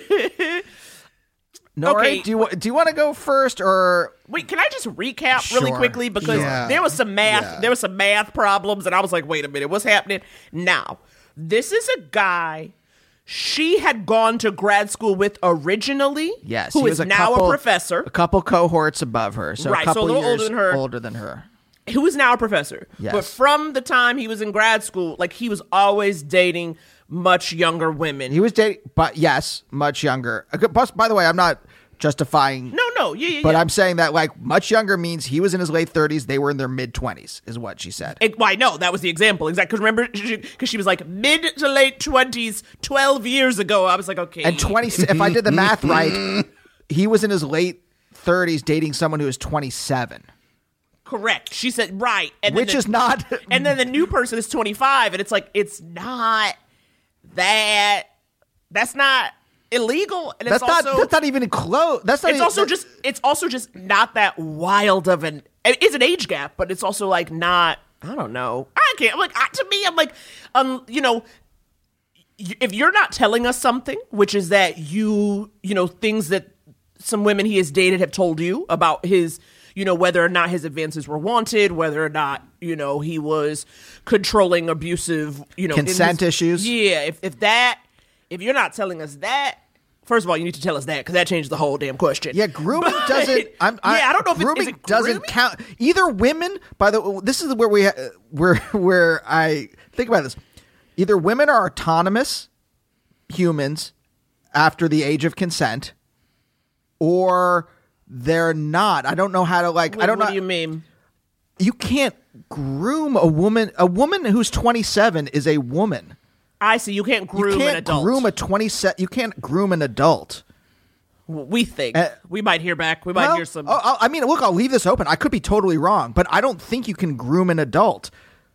Nori, Okay. do you do you want to go first, or Wait, can I just recap really Sure. quickly because Yeah. there was some math, Yeah. there was some math problems, and I was like, "Wait a minute, what's happening?" Now, this is a guy she had gone to grad school with originally. yes, who he is was a now couple, a professor, a couple cohorts above her, so Right, a so a couple little years older than her. older than her. who is now a professor. Yes. But from the time he was in grad school, like he was always dating much younger women. He was dating, but yes, much younger. Uh, Plus, by the way, I'm not justifying. no, no, yeah, yeah, But yeah. I'm saying that like much younger means he was in his late thirties, they were in their mid twenties, is what she said. It, well, I know that was the example, exactly. Because remember, because she was like mid to late twenties, twelve years ago. I was like, okay, And twenty, if I did the math right, he was in his late thirties dating someone who was twenty-seven. correct. She said right, and then Which the- is not. And then the new person is twenty-five, and it's like it's not that. That's not illegal, and That's it's not. also That's not even close. That's not. it's even, also just it's also just not that wild of an. It's an age gap, but it's also like not. I don't know. I can't. I'm like I, to me, I'm like, um, you know, y- if you're not telling us something, which is that you, you know, things that some women he has dated have told you about his, you know, whether or not his advances were wanted, whether or not, you know, he was controlling, abusive, you know, in Consent his- issues. Yeah, if if that, if you're not telling us that. First of all, you need to tell us that because that changes the whole damn question. Yeah, grooming But- doesn't. I'm, I, yeah, I don't know if it's, grooming is it doesn't grooming? count. Either women. By the this is where we ha- where where I think about this. Either women are autonomous humans after the age of consent, or they're not. I don't know how to like. What, I don't what know. do you mean? You can't groom a woman. A woman who's twenty-seven is a woman. I see. You can't groom you can't an adult. groom a twenty-seven. You can't groom an adult. we think Uh, we might hear back. We might Well, hear some. oh, oh, I mean, look, I'll leave this open. I could be totally wrong, but I don't think you can groom an adult.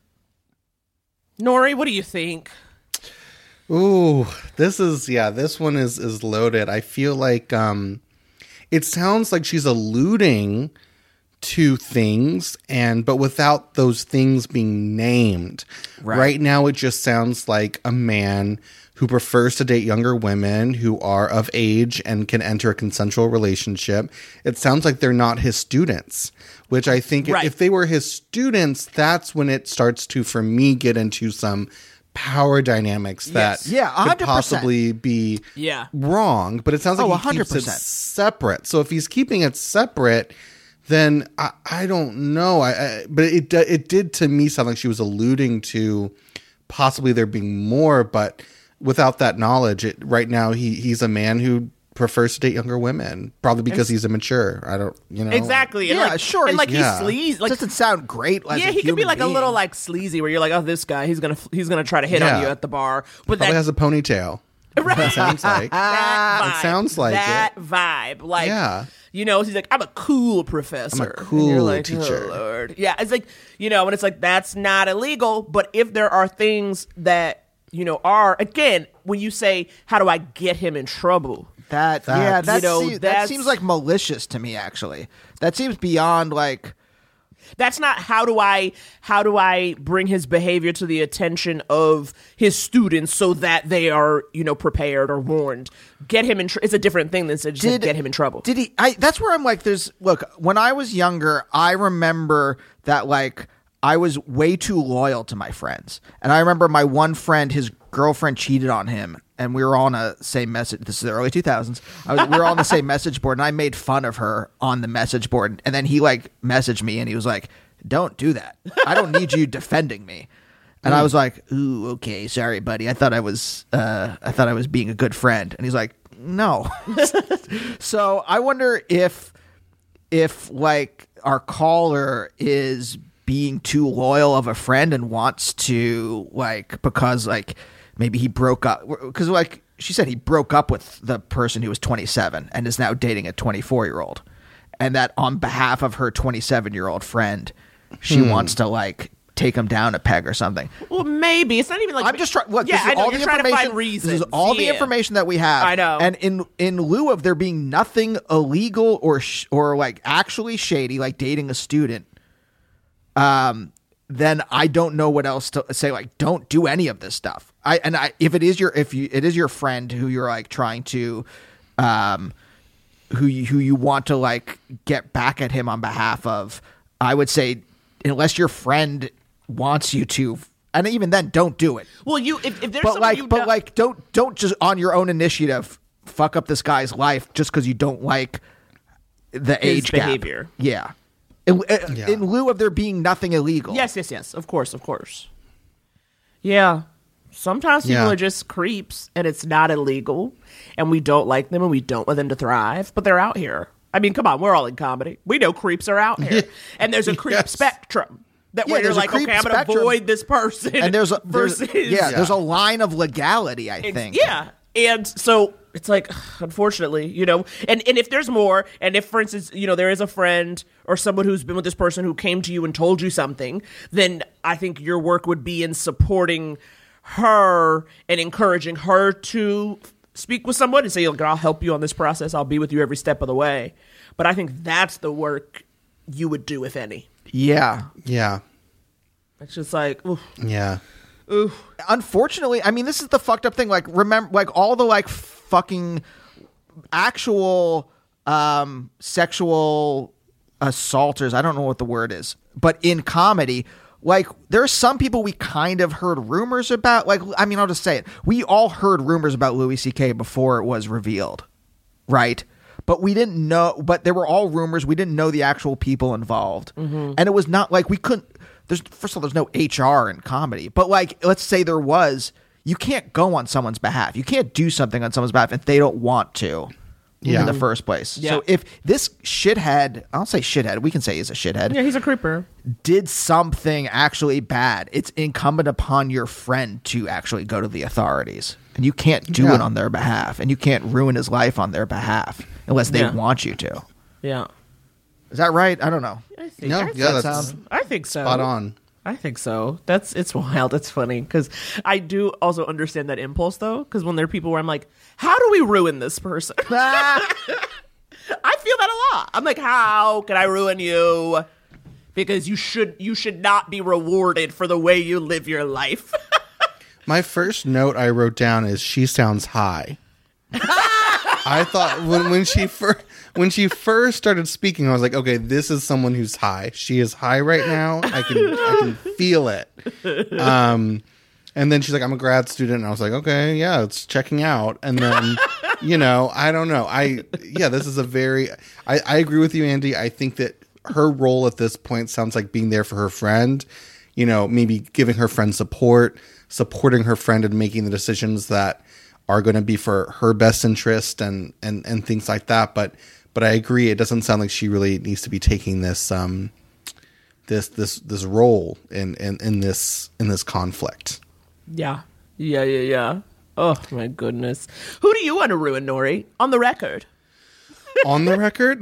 Nori, what do you think? Ooh, this is yeah, this one is is loaded. I feel like um it sounds like she's alluding to things and but without those things being named. Right. Right now it just sounds like a man who prefers to date younger women who are of age and can enter a consensual relationship. It sounds like they're not his students, which I think Right. if they were his students, that's when it starts to, for me, get into some power dynamics that Yes. Yeah, one hundred could percent. possibly be Yeah. wrong. But it sounds like Oh, he keeps it one hundred percent. separate. So if he's keeping it separate, then I, I don't know. I, I but it it did to me sound like she was alluding to possibly there being more, but without that knowledge, it, right now he he's a man who prefers to date younger women, probably because he's immature. I don't, you know. Exactly. And Yeah, like, sure, And like he's- he's sleazy. Like, doesn't sound great. As yeah, a he could be human like a being. little like sleazy, where you're like, oh, this guy, he's gonna he's gonna try to hit Yeah. on you at the bar. But Probably that, has a ponytail. Right. It sounds like. that vibe, It sounds like that it. vibe. Like, Yeah. you know, he's like, I'm a cool professor. I'm a cool and you're like, teacher. Oh, Lord. Yeah, it's like, you know, and it's like, that's not illegal. But if there are things that, you know, are, again, when you say, how do I get him in trouble? That, That- yeah, that, You know, se- that that's- seems like malicious to me. Actually, that seems beyond like. That's not how do I how do I bring his behavior to the attention of his students so that they are, you know, prepared or warned. Get him in. Tr- it's a different thing than to just Did- get him in trouble. Did he? I. That's where I'm like. There's look. When I was younger, I remember that like I was way too loyal to my friends, and I remember my one friend, his girlfriend cheated on him, and we were all on a same message. This is the early two thousands. I was, we were all on the same message board, and I made fun of her on the message board, and then he like messaged me, and he was like, "Don't do that. I don't need you defending me." And I was like, "Ooh, okay, sorry, buddy. I thought I was, uh, I thought I was being a good friend." And he's like, "No." So I wonder if, if like our caller is being too loyal of a friend and wants to like because like maybe he broke up because like she said he broke up with the person who was twenty-seven and is now dating a twenty-four year old, and that on behalf of her twenty-seven year old friend, she Hmm. wants to like take him down a peg or something. Well, maybe it's not even like I'm just trying. Look, Yeah, this is I know all you're the trying to information. find reasons. This is all the Yeah. information that we have. I know. And in in lieu of there being nothing illegal or sh- or like actually shady, like dating a student, um, then I don't know what else to say. Like, don't do any of this stuff. I and I if it is your if you it is your friend who you're like trying to, um, who you, who you want to like get back at him on behalf of, I would say unless your friend wants you to, and even then, don't do it. Well, you if, if there's But someone like, you but know- like, don't don't just on your own initiative fuck up this guy's life just because you don't like the His age gap. behavior. Yeah. In, Yeah. in lieu of there being nothing illegal. Yes, yes, yes. Of course, of course. Yeah. Sometimes people Yeah. are just creeps and it's not illegal and we don't like them and we don't want them to thrive, but they're out here. I mean, come on, we're all in comedy. We know creeps are out here. And there's a creep Yes. spectrum. That Yeah, where you're there's a like, creep okay, I'm going to spectrum. avoid this person. And there's a there's, versus yeah, there's a line of legality, I Ex- think. Yeah. And so it's like, unfortunately, you know, and, and if there's more, and if, for instance, you know, there is a friend or someone who's been with this person who came to you and told you something, then I think your work would be in supporting her and encouraging her to speak with someone and say, look, I'll help you on this process. I'll be with you every step of the way. But I think that's the work you would do, if any. Yeah. Yeah. It's just like, oof, Yeah. oof. Unfortunately, I mean, this is the fucked up thing. Like, remember, like all the like fucking actual um, sexual assaulters. I don't know what the word is, but in comedy, like there are some people we kind of heard rumors about. Like, I mean, I'll just say it. We all heard rumors about Louis C K before it was revealed, right? But we didn't know. But they were all rumors. We didn't know the actual people involved, and it was not like we couldn't. There's first of all, there's no H R in comedy, but like, let's say there was, you can't go on someone's behalf. You can't do something on someone's behalf if they don't want to Yeah. in the first place. Yeah. So if this shithead, I'll say shithead, we can say he's a shithead, Yeah, he's a creeper. did something actually bad, it's incumbent upon your friend to actually go to the authorities. And you can't do Yeah. it on their behalf. And you can't ruin his life on their behalf unless they Yeah. want you to. Yeah. Is that right? I don't know. I think, No, I yeah, think that's so. I think so. spot on. I think so. That's it's wild. It's funny because I do also understand that impulse though. Because when there are people where I'm like, how do we ruin this person? I feel that a lot. I'm like, how can I ruin you? Because you should you should not be rewarded for the way you live your life. My first note I wrote down is she sounds high. I thought when when she first when she first started speaking, I was like, okay, this is someone who's high. She is high right now. I can I can feel it. Um, and then she's like, I'm a grad student, and I was like, okay, yeah, it's checking out. And then, you know, I don't know. I yeah, this is a very. I, I agree with you, Andy. I think that her role at this point sounds like being there for her friend, you know, maybe giving her friend support, supporting her friend and making the decisions that are going to be for her best interest and, and, and things like that. But, but I agree. It doesn't sound like she really needs to be taking this, um, this, this, this role in, in, in this, in this conflict. Yeah. Yeah. Yeah. Yeah. Oh my goodness. Who do you want to ruin, Nori? On the record. On the record?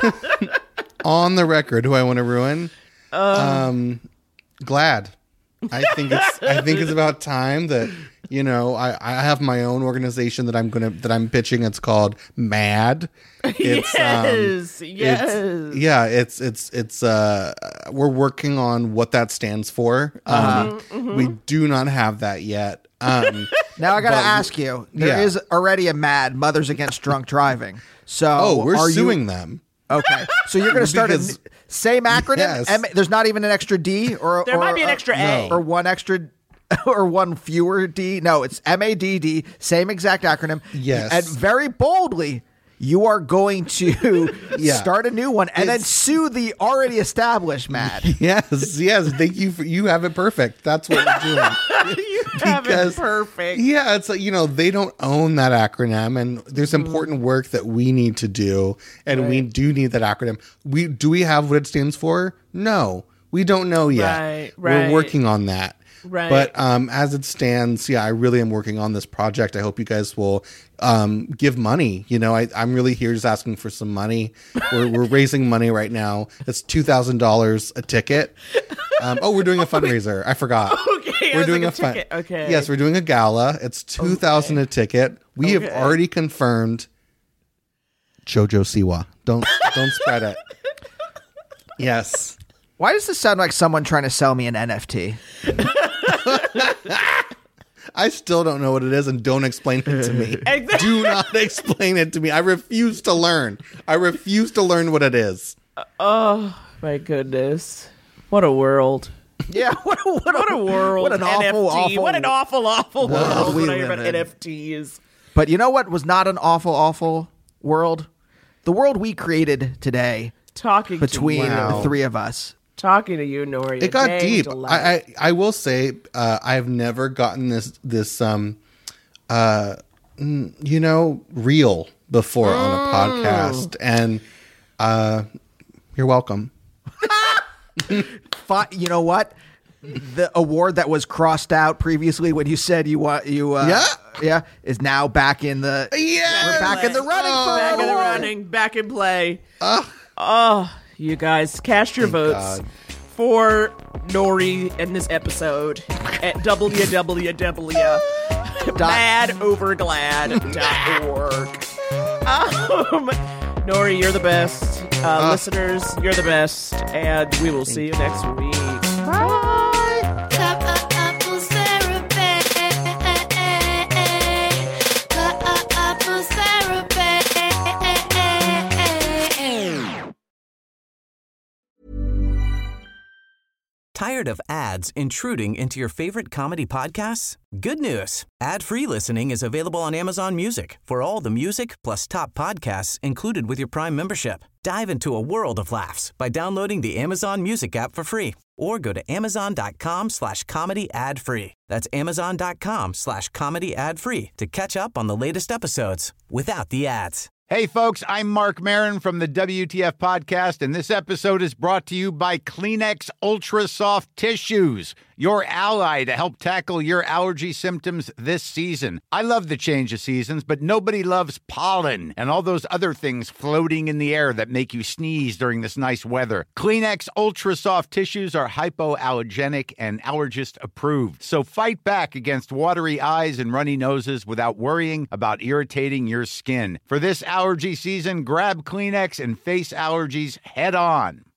On the record, who I want to ruin? Um, um Glad. I think it's I think it's about time that, you know, I, I have my own organization that I'm gonna that I'm pitching. It's called MAD. It's, yes, um, yes. It's, yeah, it's it's it's uh we're working on what that stands for. Uh-huh. Um Mm-hmm. we do not have that yet. Um Now I gotta but- ask you, there is yeah. already a MAD, Mothers Against Drunk Driving. So Oh, we're are suing you, them. Okay, so you're going to start a Because- n- same acronym. Yes. M- there's not even an extra D, or There or, might be an or- extra A. or one extra, or one fewer D. No, it's M A D D. Same exact acronym. Yes. And very boldly, you are going to Yeah. start a new one and then It's- sue the already established MAD. Yes, yes. Thank you for you have it perfect. That's what we're doing. You have it perfect. Yeah, it's like, you know, they don't own that acronym, and there's important work that we need to do, and we do need that acronym. We do we have what it stands for? No, we don't know yet. Right, We're right. working on that. Right. But um, as it stands, yeah, I really am working on this project. I hope you guys will um, give money. You know, I, I'm really here just asking for some money. We're, we're raising money right now. It's two thousand dollars a ticket. Um, oh, we're doing a fundraiser. I forgot. Okay, I we're was doing like, a, a fun- ticket. Okay. Yes, we're doing a gala. It's two thousand a ticket. We Okay. have already confirmed Jojo Siwa. Don't don't spread it. Yes. Why does this sound like someone trying to sell me an N F T? I still don't know what it is, and don't explain it to me. Do not explain it to me. I refuse to learn. I refuse to learn what it is. Oh my goodness. What a world. Yeah, what a, what What a world. What an awful, N F T. awful What an awful, awful world world we when I hear live about in. N F Ts. But you know what was not an awful, awful world? The world we created today Talking between to you. Wow. the three of us. Talking to you, Nori. It got Dang deep. delight. I, I I will say uh, I've never gotten this this um uh mm, you know real before on a podcast, and uh you're welcome. Fi- you know what? The award that was crossed out previously when you said you want you uh, Yeah. yeah is now back in the Yes! we're back in the running Oh. for back an in the award. running, back in play. Ugh. Oh, you guys, cast your Thank votes God. for Nori in this episode at w w w dot mad over glad dot org. Um, Nori, you're the best. Uh, Uh. listeners, you're the best. And we will see you next week. Bye. Couples therapy. Couples therapy. Tired of ads intruding into your favorite comedy podcasts? Good news. Ad-free listening is available on Amazon Music for all the music plus top podcasts included with your Prime membership. Dive into a world of laughs by downloading the Amazon Music app for free or go to amazon.com slash comedy ad free. That's amazon.com slash comedy ad free to catch up on the latest episodes without the ads. Hey, folks, I'm Mark Maron from the W T F Podcast, and this episode is brought to you by Kleenex Ultra Soft Tissues, your ally to help tackle your allergy symptoms this season. I love the change of seasons, but nobody loves pollen and all those other things floating in the air that make you sneeze during this nice weather. Kleenex Ultra Soft Tissues are hypoallergenic and allergist approved, so fight back against watery eyes and runny noses without worrying about irritating your skin. For this allergy season, grab Kleenex and face allergies head on.